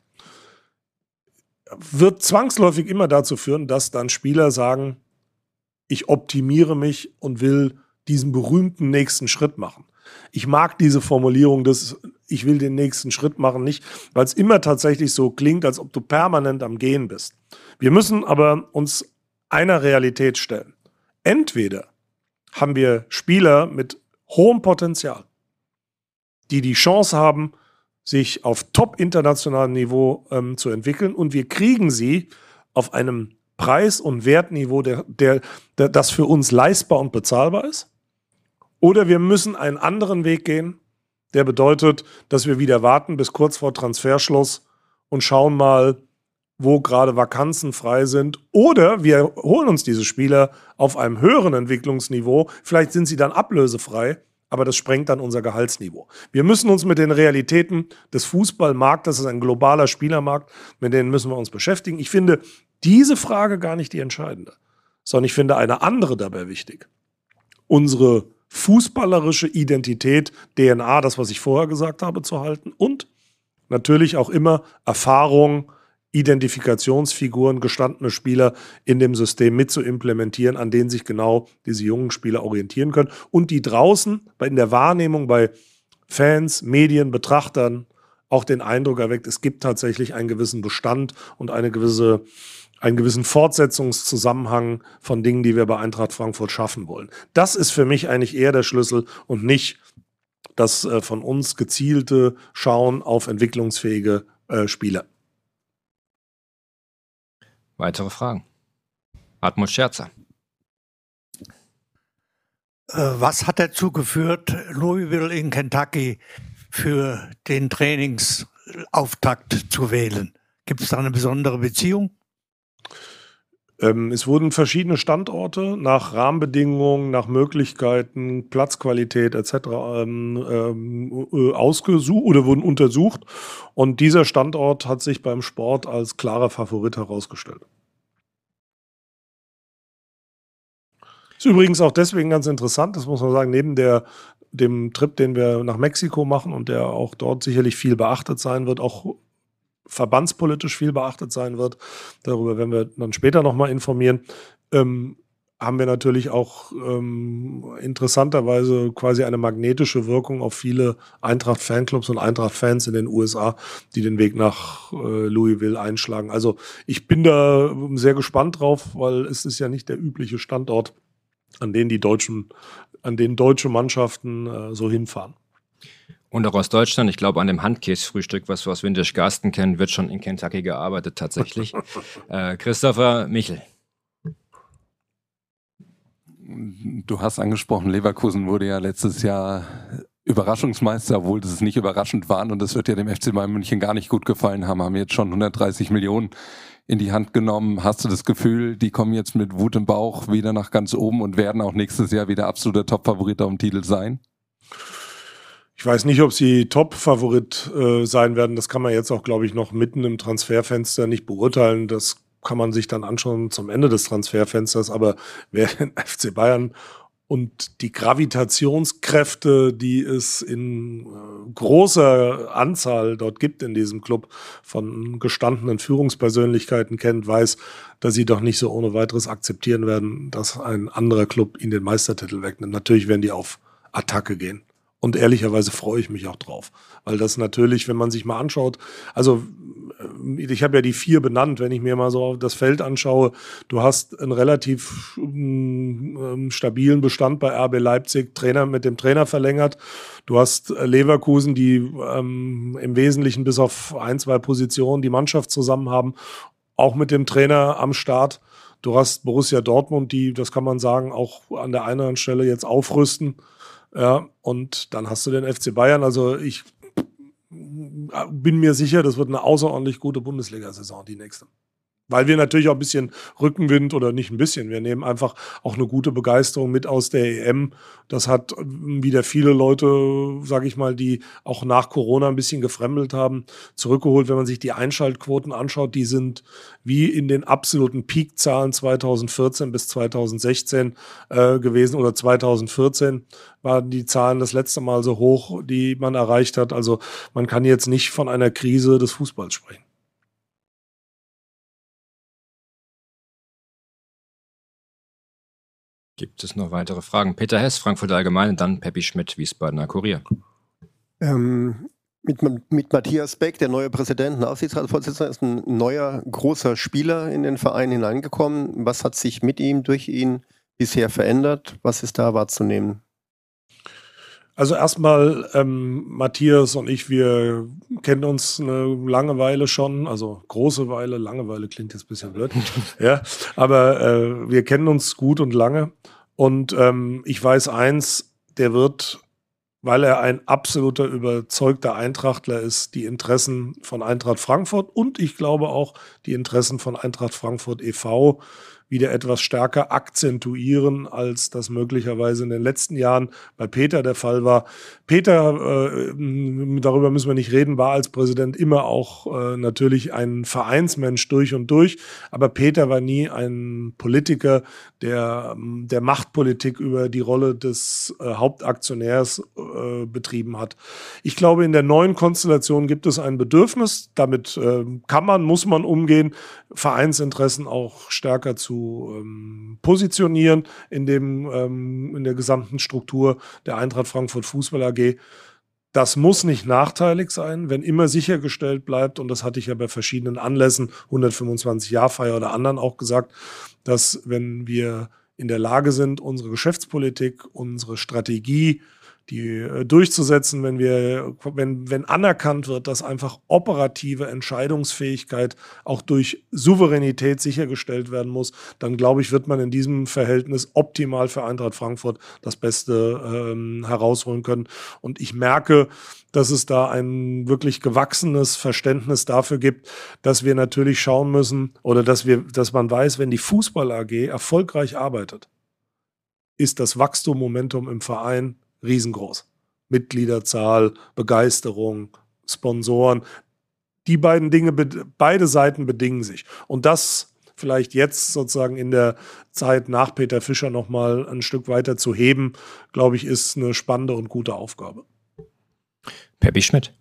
wird zwangsläufig immer dazu führen, dass dann Spieler sagen, ich optimiere mich und will diesen berühmten nächsten Schritt machen. Ich mag diese Formulierung, ich will den nächsten Schritt machen, nicht, weil es immer tatsächlich so klingt, als ob du permanent am Gehen bist. Wir müssen aber uns einer Realität stellen. Entweder haben wir Spieler mit hohem Potenzial, die Chance haben, sich auf top internationalem Niveau zu entwickeln und wir kriegen sie auf einem Preis- und Wertniveau, das für uns leistbar und bezahlbar ist. Oder wir müssen einen anderen Weg gehen, der bedeutet, dass wir wieder warten bis kurz vor Transferschluss und schauen mal, wo gerade Vakanzen frei sind. Oder wir holen uns diese Spieler auf einem höheren Entwicklungsniveau. Vielleicht sind sie dann ablösefrei. aber das sprengt dann unser Gehaltsniveau. Wir müssen uns mit den Realitäten des Fußballmarktes, das ist ein globaler Spielermarkt, mit denen müssen wir uns beschäftigen. Ich finde diese Frage gar nicht die entscheidende, sondern ich finde eine andere dabei wichtig. Unsere fußballerische Identität, DNA, das, was ich vorher gesagt habe, zu halten und natürlich auch immer Erfahrung, Identifikationsfiguren, gestandene Spieler in dem System mit zu implementieren, an denen sich genau diese jungen Spieler orientieren können und die draußen in der Wahrnehmung bei Fans, Medien, Betrachtern auch den Eindruck erweckt, es gibt tatsächlich einen gewissen Bestand und einen gewissen Fortsetzungszusammenhang von Dingen, die wir bei Eintracht Frankfurt schaffen wollen. Das ist für mich eigentlich eher der Schlüssel und nicht das von uns gezielte Schauen auf entwicklungsfähige Spieler. Weitere Fragen? Hartmut Scherzer. Was hat dazu geführt, Louisville in Kentucky für den Trainingsauftakt zu wählen? Gibt es da eine besondere Beziehung? Es wurden verschiedene Standorte nach Rahmenbedingungen, nach Möglichkeiten, Platzqualität etc. Ausgesucht oder wurden untersucht. Und dieser Standort hat sich beim Sport als klarer Favorit herausgestellt. Ist übrigens auch deswegen ganz interessant, das muss man sagen, neben dem Trip, den wir nach Mexiko machen und der auch dort sicherlich viel beachtet sein wird, auch verbandspolitisch viel beachtet sein wird, darüber werden wir dann später nochmal informieren, haben wir natürlich auch interessanterweise quasi eine magnetische Wirkung auf viele Eintracht-Fanclubs und Eintracht-Fans in den USA, die den Weg nach Louisville einschlagen. Also ich bin da sehr gespannt drauf, weil es ist ja nicht der übliche Standort, an denen deutsche Mannschaften so hinfahren. Und auch aus Deutschland, ich glaube, an dem Handkäsefrühstück, was wir aus Windischgarsten kennen, wird schon in Kentucky gearbeitet tatsächlich. Christopher Michel. Du hast angesprochen, Leverkusen wurde ja letztes Jahr Überraschungsmeister, obwohl das nicht überraschend waren und das wird ja dem FC Bayern München gar nicht gut gefallen haben jetzt schon 130 Millionen in die Hand genommen. Hast du das Gefühl, die kommen jetzt mit Wut im Bauch wieder nach ganz oben und werden auch nächstes Jahr wieder absoluter Top-Favorit auf dem Titel sein? Ich weiß nicht, ob sie Top-Favorit sein werden. Das kann man jetzt auch, glaube ich, noch mitten im Transferfenster nicht beurteilen. Das kann man sich dann anschauen zum Ende des Transferfensters. Aber wer den FC Bayern und die Gravitationskräfte, die es in großer Anzahl dort gibt in diesem Club von gestandenen Führungspersönlichkeiten kennt, weiß, dass sie doch nicht so ohne weiteres akzeptieren werden, dass ein anderer Club ihnen den Meistertitel wegnimmt. Natürlich werden die auf Attacke gehen. Und ehrlicherweise freue ich mich auch drauf. Weil das natürlich, wenn man sich mal anschaut, also ich habe ja die 4 benannt, wenn ich mir mal so das Feld anschaue, du hast einen relativ stabilen Bestand bei RB Leipzig, mit dem Trainer verlängert. Du hast Leverkusen, die im Wesentlichen bis auf 1, 2 Positionen die Mannschaft zusammen haben, auch mit dem Trainer am Start. Du hast Borussia Dortmund, die, das kann man sagen, auch an der einen oder anderen Stelle jetzt aufrüsten. Ja, und dann hast du den FC Bayern. Also ich bin mir sicher, das wird eine außerordentlich gute Bundesliga-Saison, die nächste. Weil wir natürlich auch ein bisschen Rückenwind oder nicht ein bisschen, wir nehmen einfach auch eine gute Begeisterung mit aus der EM. Das hat wieder viele Leute, sage ich mal, die auch nach Corona ein bisschen gefremdelt haben, zurückgeholt. Wenn man sich die Einschaltquoten anschaut, die sind wie in den absoluten Peakzahlen 2014 bis 2016 gewesen oder 2014 waren die Zahlen das letzte Mal so hoch, die man erreicht hat. Also man kann jetzt nicht von einer Krise des Fußballs sprechen. Gibt es noch weitere Fragen? Peter Hess, Frankfurter Allgemeine, dann Peppi Schmidt, Wiesbadener Kurier. Mit Matthias Beck, der neue Präsident und Aufsichtsratsvorsitzender, ist ein neuer, großer Spieler in den Verein hineingekommen. Was hat sich mit ihm, durch ihn bisher verändert? Was ist da wahrzunehmen? Also erstmal, Matthias und ich, wir kennen uns eine lange Weile schon, also große Weile, Langeweile klingt jetzt ein bisschen blöd, ja, aber wir kennen uns gut und lange und ich weiß eins, der wird, weil er ein absoluter überzeugter Eintrachtler ist, die Interessen von Eintracht Frankfurt und ich glaube auch die Interessen von Eintracht Frankfurt e.V. wieder etwas stärker akzentuieren, als das möglicherweise in den letzten Jahren bei Peter der Fall war. Peter, darüber müssen wir nicht reden, war als Präsident immer auch natürlich ein Vereinsmensch durch und durch, aber Peter war nie ein Politiker, der Machtpolitik über die Rolle des Hauptaktionärs betrieben hat. Ich glaube, in der neuen Konstellation gibt es ein Bedürfnis, damit muss man umgehen, Vereinsinteressen auch stärker zu positionieren in der gesamten Struktur der Eintracht Frankfurt Fußball AG. Das muss nicht nachteilig sein, wenn immer sichergestellt bleibt, und das hatte ich ja bei verschiedenen Anlässen, 125-Jahr-Feier oder anderen auch gesagt, dass wenn wir in der Lage sind, unsere Geschäftspolitik, unsere Strategie, die durchzusetzen, wenn anerkannt wird, dass einfach operative Entscheidungsfähigkeit auch durch Souveränität sichergestellt werden muss, dann glaube ich, wird man in diesem Verhältnis optimal für Eintracht Frankfurt das Beste herausholen können. Und ich merke, dass es da ein wirklich gewachsenes Verständnis dafür gibt, dass wir natürlich schauen müssen oder dass man weiß, wenn die Fußball AG erfolgreich arbeitet, ist das Wachstummomentum im Verein riesengroß. Mitgliederzahl, Begeisterung, Sponsoren. Die beide Seiten bedingen sich. Und das vielleicht jetzt sozusagen in der Zeit nach Peter Fischer nochmal ein Stück weiter zu heben, glaube ich, ist eine spannende und gute Aufgabe. Peppi Schmidt.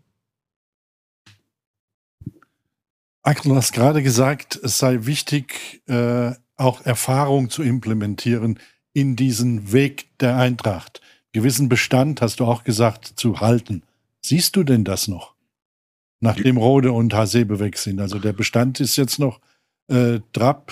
Axel, du hast gerade gesagt, es sei wichtig, auch Erfahrung zu implementieren in diesen Weg der Eintracht. Gewissen Bestand, hast du auch gesagt, zu halten. Siehst du denn das noch? Nachdem Rode und Hasebe weg sind. Also der Bestand ist jetzt noch Trapp,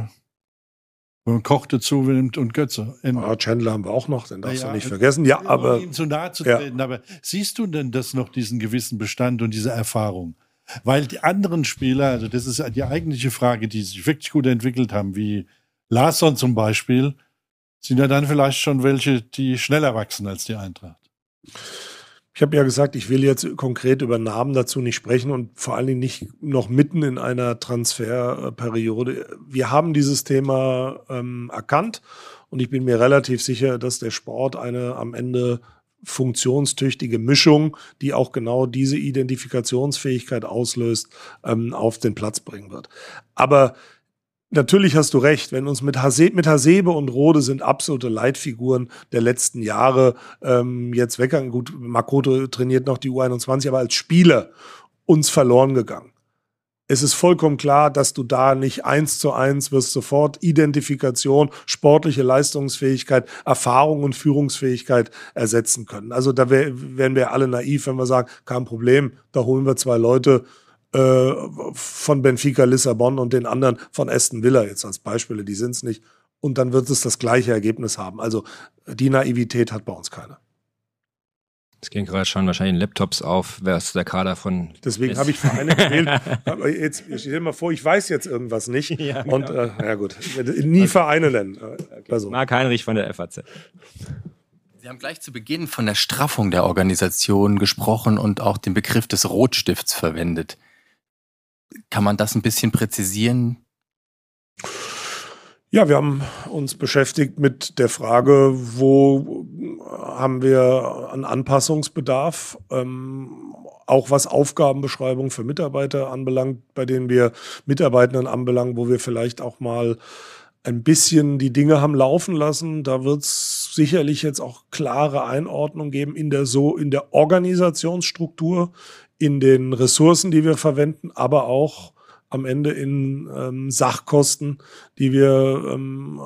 Koch dazu und Götze. Chandler haben wir auch noch, den darfst du nicht vergessen. Ja, aber ihm zu nahe zu treten. Aber siehst du denn das noch, diesen gewissen Bestand und diese Erfahrung? Weil die anderen Spieler, also das ist die eigentliche Frage, die sich wirklich gut entwickelt haben, wie Larsson zum Beispiel, sind ja dann vielleicht schon welche, die schneller wachsen als die Eintracht. Ich habe ja gesagt, ich will jetzt konkret über Namen dazu nicht sprechen und vor allen Dingen nicht noch mitten in einer Transferperiode. Wir haben dieses Thema erkannt und ich bin mir relativ sicher, dass der Sport eine am Ende funktionstüchtige Mischung, die auch genau diese Identifikationsfähigkeit auslöst, auf den Platz bringen wird. Aber natürlich hast du recht, wenn uns mit Hasebe und Rode sind absolute Leitfiguren der letzten Jahre jetzt weggegangen. Gut, Makoto trainiert noch die U21, aber als Spieler uns verloren gegangen. Es ist vollkommen klar, dass du da nicht 1:1 wirst sofort Identifikation, sportliche Leistungsfähigkeit, Erfahrung und Führungsfähigkeit ersetzen können. Also da wären wir alle naiv, wenn wir sagen, kein Problem, da holen wir 2 Leute von Benfica Lissabon und den anderen von Aston Villa jetzt als Beispiele, die sind es nicht. Und dann wird es das gleiche Ergebnis haben. Also die Naivität hat bei uns keiner. Es gehen gerade schon wahrscheinlich Laptops auf, wer ist der Kader von... Deswegen habe ich Vereine gewählt. Aber jetzt stell dir mal vor, ich weiß jetzt irgendwas nicht. Ja, genau. Und ja gut, nie Vereine nennen. Also. Marc Heinrich von der FAZ. Sie haben gleich zu Beginn von der Straffung der Organisation gesprochen und auch den Begriff des Rotstifts verwendet. Kann man das ein bisschen präzisieren? Ja, wir haben uns beschäftigt mit der Frage, wo haben wir einen Anpassungsbedarf, auch was Aufgabenbeschreibung für Mitarbeiter anbelangt, bei denen wir Mitarbeitenden anbelangen, wo wir vielleicht auch mal ein bisschen die Dinge haben laufen lassen. Da wird es sicherlich jetzt auch klare Einordnung geben in der Organisationsstruktur, in den Ressourcen, die wir verwenden, aber auch am Ende in Sachkosten, die wir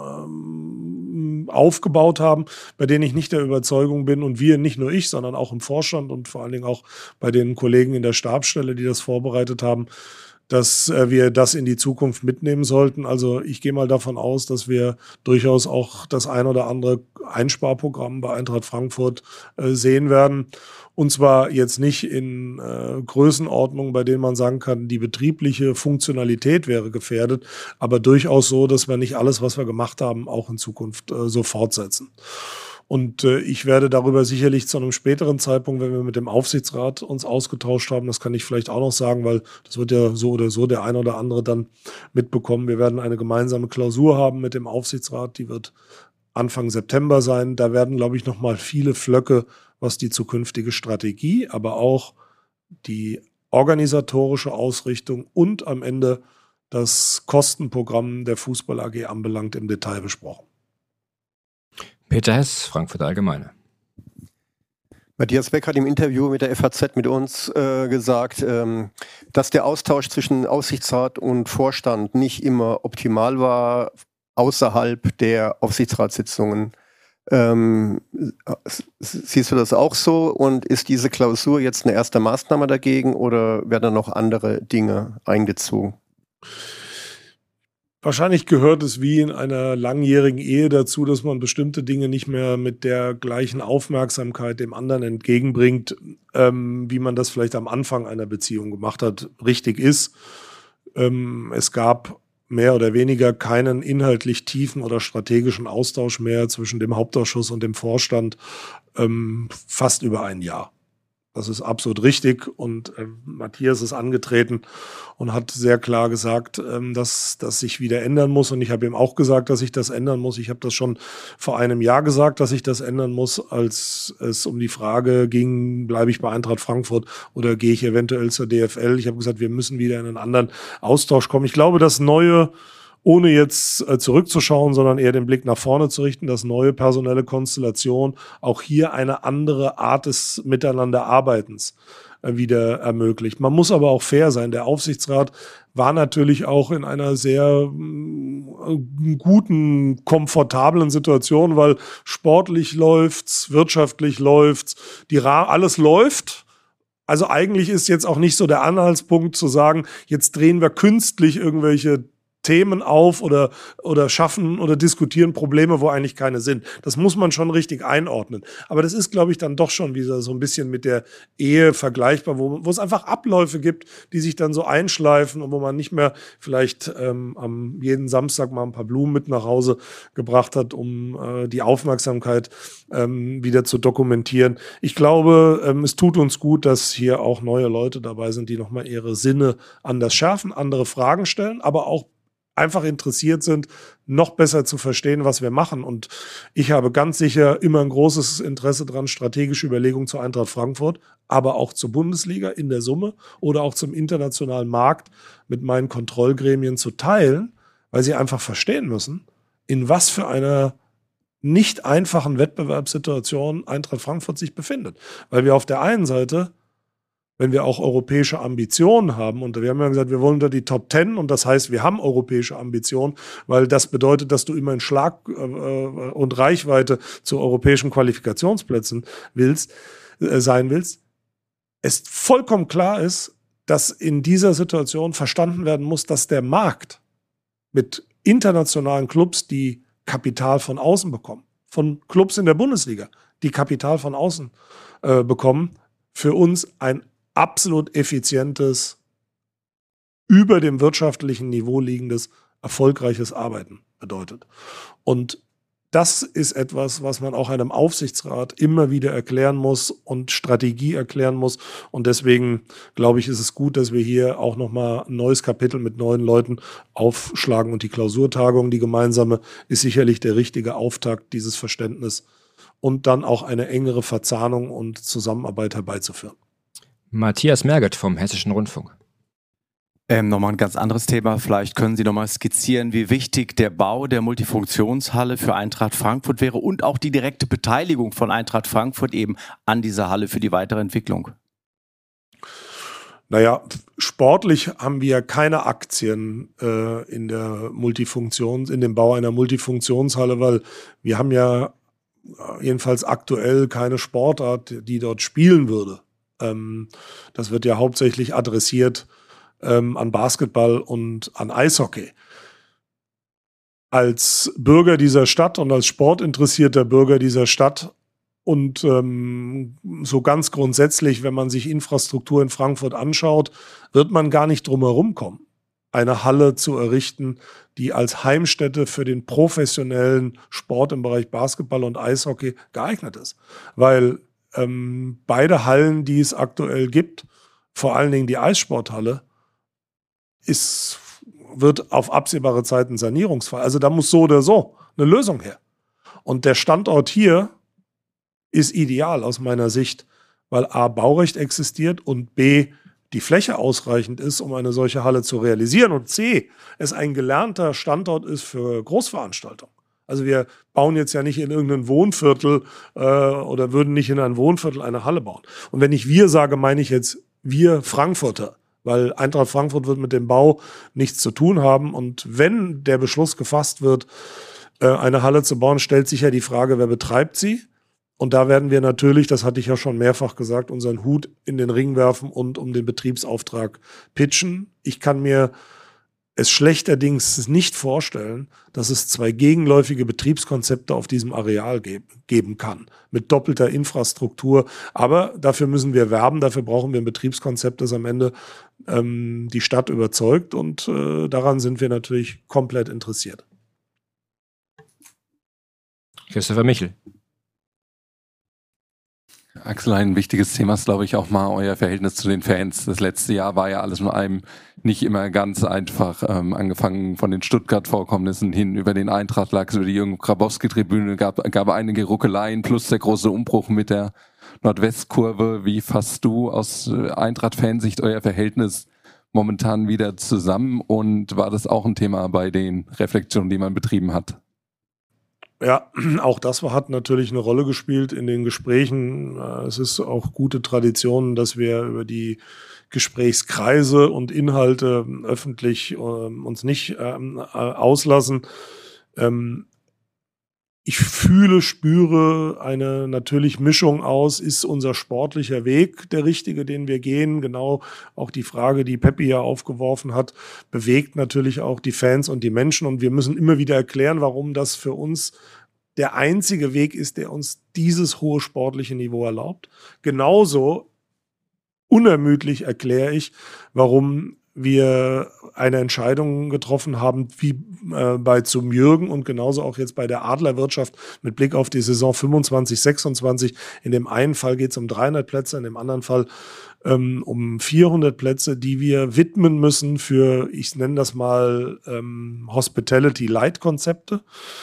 aufgebaut haben, bei denen ich nicht der Überzeugung bin und wir, nicht nur ich, sondern auch im Vorstand und vor allen Dingen auch bei den Kollegen in der Stabsstelle, die das vorbereitet haben, dass wir das in die Zukunft mitnehmen sollten. Also ich gehe mal davon aus, dass wir durchaus auch das ein oder andere Einsparprogramm bei Eintracht Frankfurt sehen werden. Und zwar jetzt nicht in Größenordnungen, bei denen man sagen kann, die betriebliche Funktionalität wäre gefährdet, aber durchaus so, dass wir nicht alles, was wir gemacht haben, auch in Zukunft so fortsetzen. Und ich werde darüber sicherlich zu einem späteren Zeitpunkt, wenn wir mit dem Aufsichtsrat uns ausgetauscht haben, das kann ich vielleicht auch noch sagen, weil das wird ja so oder so der eine oder andere dann mitbekommen. Wir werden eine gemeinsame Klausur haben mit dem Aufsichtsrat, die wird Anfang September sein. Da werden, glaube ich, nochmal viele Flöcke, was die zukünftige Strategie, aber auch die organisatorische Ausrichtung und am Ende das Kostenprogramm der Fußball AG anbelangt, im Detail besprochen. Peter Hess, Frankfurter Allgemeine. Matthias Beck hat im Interview mit der FAZ mit uns gesagt, dass der Austausch zwischen Aufsichtsrat und Vorstand nicht immer optimal war außerhalb der Aufsichtsratssitzungen. Siehst du das auch so? Und ist diese Klausur jetzt eine erste Maßnahme dagegen oder werden da noch andere Dinge eingezogen? Wahrscheinlich gehört es wie in einer langjährigen Ehe dazu, dass man bestimmte Dinge nicht mehr mit der gleichen Aufmerksamkeit dem anderen entgegenbringt, wie man das vielleicht am Anfang einer Beziehung gemacht hat. Richtig ist, es gab mehr oder weniger keinen inhaltlich tiefen oder strategischen Austausch mehr zwischen dem Hauptausschuss und dem Vorstand, fast über ein Jahr. Das ist absolut richtig und Matthias ist angetreten und hat sehr klar gesagt, dass das sich wieder ändern muss und ich habe ihm auch gesagt, dass sich das ändern muss. Ich habe das schon vor einem Jahr gesagt, dass sich das ändern muss, als es um die Frage ging, bleibe ich bei Eintracht Frankfurt oder gehe ich eventuell zur DFL. Ich habe gesagt, wir müssen wieder in einen anderen Austausch kommen. Ich glaube, das Neue, ohne jetzt zurückzuschauen, sondern eher den Blick nach vorne zu richten, dass neue personelle Konstellation auch hier eine andere Art des Miteinanderarbeitens wieder ermöglicht. Man muss aber auch fair sein. Der Aufsichtsrat war natürlich auch in einer sehr guten, komfortablen Situation, weil sportlich läuft's, wirtschaftlich läuft's, alles läuft. Also eigentlich ist jetzt auch nicht so der Anhaltspunkt zu sagen, jetzt drehen wir künstlich irgendwelche Themen auf oder schaffen oder diskutieren Probleme, wo eigentlich keine sind. Das muss man schon richtig einordnen. Aber das ist, glaube ich, dann doch schon wieder so ein bisschen mit der Ehe vergleichbar, wo es einfach Abläufe gibt, die sich dann so einschleifen und wo man nicht mehr vielleicht jeden Samstag mal ein paar Blumen mit nach Hause gebracht hat, um die Aufmerksamkeit wieder zu dokumentieren. Ich glaube, es tut uns gut, dass hier auch neue Leute dabei sind, die nochmal ihre Sinne anders schärfen, andere Fragen stellen, aber auch einfach interessiert sind, noch besser zu verstehen, was wir machen. Und ich habe ganz sicher immer ein großes Interesse daran, strategische Überlegungen zur Eintracht Frankfurt, aber auch zur Bundesliga in der Summe oder auch zum internationalen Markt mit meinen Kontrollgremien zu teilen, weil sie einfach verstehen müssen, in was für einer nicht einfachen Wettbewerbssituation Eintracht Frankfurt sich befindet. Weil wir auf der einen Seite, wenn wir auch europäische Ambitionen haben, und wir haben ja gesagt, wir wollen unter die Top 10 und das heißt, wir haben europäische Ambitionen, weil das bedeutet, dass du immer in Schlag und Reichweite zu europäischen Qualifikationsplätzen sein willst, es vollkommen klar ist, dass in dieser Situation verstanden werden muss, dass der Markt mit internationalen Clubs, die Kapital von außen bekommen, von Clubs in der Bundesliga, die Kapital von außen bekommen, für uns ein absolut effizientes, über dem wirtschaftlichen Niveau liegendes, erfolgreiches Arbeiten bedeutet. Und das ist etwas, was man auch einem Aufsichtsrat immer wieder erklären muss und Strategie erklären muss. Und deswegen, glaube ich, ist es gut, dass wir hier auch nochmal ein neues Kapitel mit neuen Leuten aufschlagen. Und die Klausurtagung, die gemeinsame, ist sicherlich der richtige Auftakt, dieses Verständnis und dann auch eine engere Verzahnung und Zusammenarbeit herbeizuführen. Matthias Merget vom Hessischen Rundfunk. Nochmal ein ganz anderes Thema. Vielleicht können Sie nochmal skizzieren, wie wichtig der Bau der Multifunktionshalle für Eintracht Frankfurt wäre und auch die direkte Beteiligung von Eintracht Frankfurt eben an dieser Halle für die weitere Entwicklung. Naja, sportlich haben wir keine Aktien in dem Bau einer Multifunktionshalle, weil wir haben ja jedenfalls aktuell keine Sportart, die dort spielen würde. Das wird ja hauptsächlich adressiert an Basketball und an Eishockey. Als Bürger dieser Stadt und als sportinteressierter Bürger dieser Stadt und so ganz grundsätzlich, wenn man sich Infrastruktur in Frankfurt anschaut, wird man gar nicht drum herum kommen, eine Halle zu errichten, die als Heimstätte für den professionellen Sport im Bereich Basketball und Eishockey geeignet ist. Weil beide Hallen, die es aktuell gibt, vor allen Dingen die Eissporthalle, wird auf absehbare Zeit ein Sanierungsfall. Also da muss so oder so eine Lösung her. Und der Standort hier ist ideal aus meiner Sicht, weil A, Baurecht existiert und B, die Fläche ausreichend ist, um eine solche Halle zu realisieren und C, es ein gelernter Standort ist für Großveranstaltungen. Also wir bauen jetzt ja nicht in irgendein Wohnviertel oder würden nicht in ein Wohnviertel eine Halle bauen. Und wenn ich wir sage, meine ich jetzt wir Frankfurter, weil Eintracht Frankfurt wird mit dem Bau nichts zu tun haben. Und wenn der Beschluss gefasst wird, eine Halle zu bauen, stellt sich ja die Frage, wer betreibt sie? Und da werden wir natürlich, das hatte ich ja schon mehrfach gesagt, unseren Hut in den Ring werfen und um den Betriebsauftrag pitchen. Ich kann mir es schlechterdings nicht vorstellen, dass es zwei gegenläufige Betriebskonzepte auf diesem Areal geben kann, mit doppelter Infrastruktur. Aber dafür müssen wir werben, dafür brauchen wir ein Betriebskonzept, das am Ende die Stadt überzeugt. Und daran sind wir natürlich komplett interessiert. Christopher Michel. Axel, ein wichtiges Thema ist, glaube ich, auch mal euer Verhältnis zu den Fans. Das letzte Jahr war ja alles mit einem nicht immer ganz einfach, angefangen von den Stuttgart-Vorkommnissen hin über den Eintracht-Lachs, über die Jürgen Grabowski-Tribüne, gab einige Ruckeleien plus der große Umbruch mit der Nordwestkurve. Wie fasst du aus Eintracht-Fansicht euer Verhältnis momentan wieder zusammen und war das auch ein Thema bei den Reflexionen, die man betrieben hat? Ja, auch das hat natürlich eine Rolle gespielt in den Gesprächen. Es ist auch gute Tradition, dass wir über die Gesprächskreise und Inhalte öffentlich uns nicht auslassen. Ich spüre eine natürlich Mischung aus, ist unser sportlicher Weg der richtige, den wir gehen? Genau auch die Frage, die Peppi ja aufgeworfen hat, bewegt natürlich auch die Fans und die Menschen. Und wir müssen immer wieder erklären, warum das für uns der einzige Weg ist, der uns dieses hohe sportliche Niveau erlaubt. Genauso unermüdlich erkläre ich, warum wir eine Entscheidung getroffen haben, wie bei zum Jürgen und genauso auch jetzt bei der Adlerwirtschaft mit Blick auf die Saison 25, 26. In dem einen Fall geht es um 300 Plätze, in dem anderen Fall um 400 Plätze, die wir widmen müssen für, ich nenne das mal Hospitality-Light-Konzepte.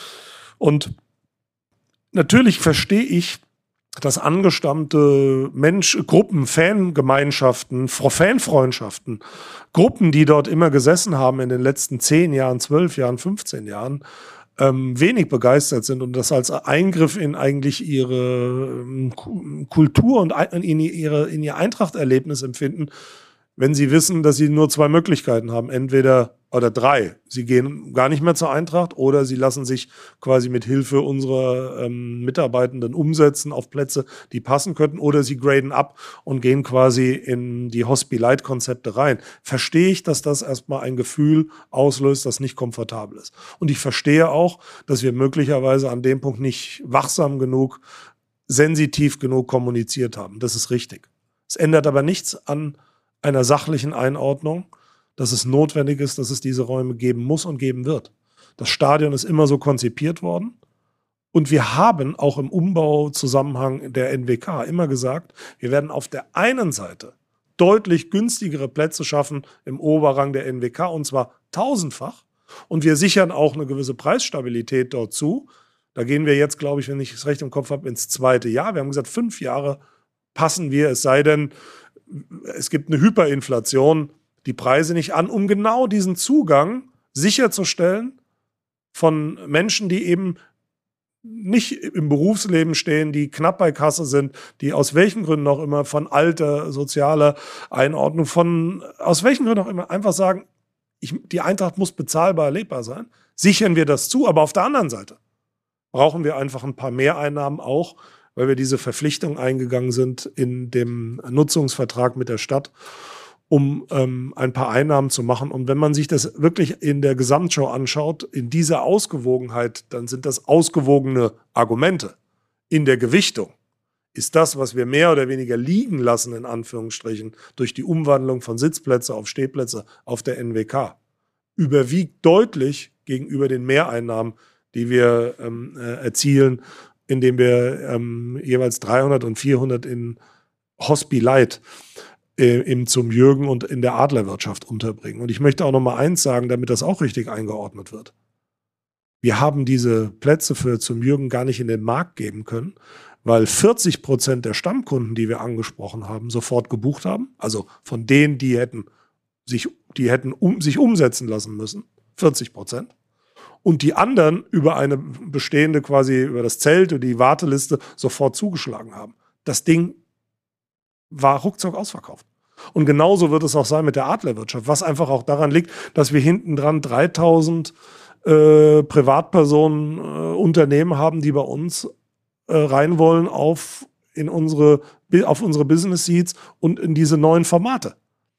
Und natürlich verstehe ich, dass angestammte Gruppen, Fangemeinschaften, Fanfreundschaften, Gruppen, die dort immer gesessen haben in den letzten 10 Jahren, 12 Jahren, 15 Jahren, wenig begeistert sind und das als Eingriff in eigentlich ihre Kultur und in ihr Eintracht-Erlebnis empfinden, wenn sie wissen, dass sie nur 2 Möglichkeiten haben, entweder oder 3. Sie gehen gar nicht mehr zur Eintracht oder sie lassen sich quasi mit Hilfe unserer Mitarbeitenden umsetzen auf Plätze, die passen könnten, oder sie graden ab und gehen quasi in die Hospi-Light-Konzepte rein. Verstehe ich, dass das erstmal ein Gefühl auslöst, das nicht komfortabel ist. Und ich verstehe auch, dass wir möglicherweise an dem Punkt nicht wachsam genug, sensitiv genug kommuniziert haben. Das ist richtig. Es ändert aber nichts an einer sachlichen Einordnung, dass es notwendig ist, dass es diese Räume geben muss und geben wird. Das Stadion ist immer so konzipiert worden und wir haben auch im Umbauzusammenhang der NWK immer gesagt, wir werden auf der einen Seite deutlich günstigere Plätze schaffen im Oberrang der NWK und zwar 1000-fach und wir sichern auch eine gewisse Preisstabilität dort zu. Da gehen wir jetzt, glaube ich, wenn ich es recht im Kopf habe, ins 2. Jahr. Wir haben gesagt, 5 Jahre passen wir, es sei denn, es gibt eine Hyperinflation, die Preise nicht an, um genau diesen Zugang sicherzustellen von Menschen, die eben nicht im Berufsleben stehen, die knapp bei Kasse sind, die aus welchen Gründen auch immer von Alter, sozialer Einordnung, aus welchen Gründen auch immer einfach sagen, die Eintracht muss bezahlbar erlebbar sein. Sichern wir das zu, aber auf der anderen Seite brauchen wir einfach ein paar Mehreinnahmen auch, weil wir diese Verpflichtung eingegangen sind in dem Nutzungsvertrag mit der Stadt, um ein paar Einnahmen zu machen. Und wenn man sich das wirklich in der Gesamtschau anschaut, in dieser Ausgewogenheit, dann sind das ausgewogene Argumente. In der Gewichtung ist das, was wir mehr oder weniger liegen lassen, in Anführungsstrichen, durch die Umwandlung von Sitzplätze auf Stehplätze auf der NWK, überwiegt deutlich gegenüber den Mehreinnahmen, die wir erzielen, indem wir jeweils 300 und 400 in Hospilite zum Jürgen und in der Adlerwirtschaft unterbringen. Und ich möchte auch noch mal eins sagen, damit das auch richtig eingeordnet wird. Wir haben diese Plätze für zum Jürgen gar nicht in den Markt geben können, weil 40% der Stammkunden, die wir angesprochen haben, sofort gebucht haben. Also von denen, die hätten sich umsetzen lassen müssen. 40%. Und die anderen über eine bestehende quasi, über das Zelt oder die Warteliste sofort zugeschlagen haben. Das Ding war ruckzuck ausverkauft. Und genauso wird es auch sein mit der Adlerwirtschaft, was einfach auch daran liegt, dass wir hinten dran 3000 Privatpersonen, Unternehmen haben, die bei uns rein wollen auf unsere Business Seats und in diese neuen Formate.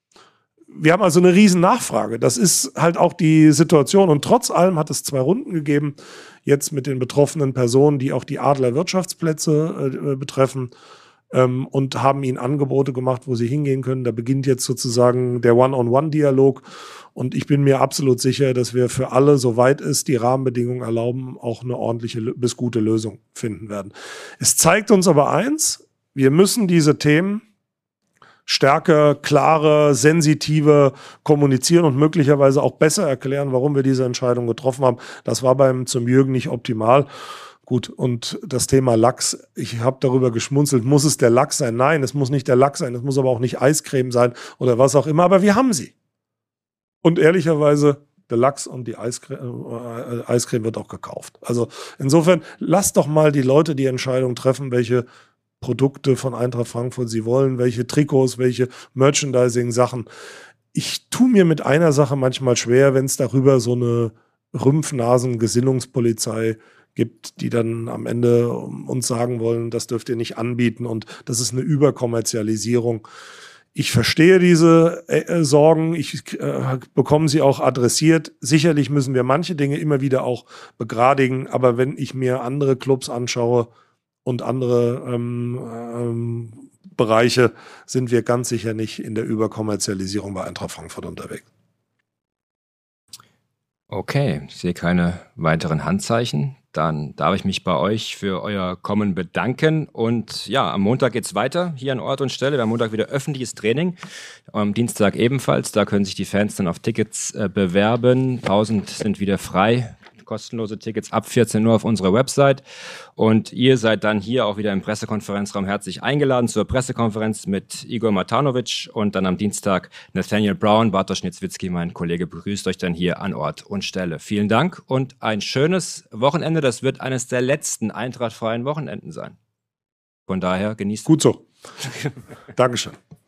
Wir haben also eine riesen Nachfrage. Das ist halt auch die Situation. Und trotz allem hat es 2 Runden gegeben, jetzt mit den betroffenen Personen, die auch die Adler-Wirtschaftsplätze betreffen, und haben ihnen Angebote gemacht, wo sie hingehen können. Da beginnt jetzt sozusagen der One-on-One-Dialog. Und ich bin mir absolut sicher, dass wir für alle, soweit es die Rahmenbedingungen erlauben, auch eine ordentliche bis gute Lösung finden werden. Es zeigt uns aber eins: Wir müssen diese Themen stärker, klarer, sensitiver kommunizieren und möglicherweise auch besser erklären, warum wir diese Entscheidung getroffen haben. Das war zum Jürgen nicht optimal. Gut, und das Thema Lachs, ich habe darüber geschmunzelt, muss es der Lachs sein? Nein, es muss nicht der Lachs sein, es muss aber auch nicht Eiscreme sein oder was auch immer, aber wir haben sie. Und ehrlicherweise, der Lachs und die Eiscreme wird auch gekauft. Also insofern, lasst doch mal die Leute die Entscheidung treffen, welche Produkte von Eintracht Frankfurt sie wollen, welche Trikots, welche Merchandising-Sachen. Ich tue mir mit einer Sache manchmal schwer, wenn es darüber so eine Rümpfnasen-Gesinnungspolizei gibt, die dann am Ende uns sagen wollen, das dürft ihr nicht anbieten und das ist eine Überkommerzialisierung. Ich verstehe diese Sorgen, ich bekomme sie auch adressiert. Sicherlich müssen wir manche Dinge immer wieder auch begradigen, aber wenn ich mir andere Clubs anschaue und andere Bereiche, sind wir ganz sicher nicht in der Überkommerzialisierung bei Eintracht Frankfurt unterwegs. Okay, ich sehe keine weiteren Handzeichen. Dann darf ich mich bei euch für euer Kommen bedanken. Und ja, am Montag geht's weiter, hier an Ort und Stelle. Wir haben Montag wieder öffentliches Training. Am Dienstag ebenfalls. Da können sich die Fans dann auf Tickets bewerben. Pausen sind wieder frei. Kostenlose Tickets ab 14 Uhr auf unserer Website. Und ihr seid dann hier auch wieder im Pressekonferenzraum herzlich eingeladen zur Pressekonferenz mit Igor Matanovic und dann am Dienstag Nathaniel Brown. Bartosz Niedzwiecki, mein Kollege, begrüßt euch dann hier an Ort und Stelle. Vielen Dank und ein schönes Wochenende. Das wird eines der letzten eintrachtfreien Wochenenden sein. Von daher genießt. Gut so. Dankeschön.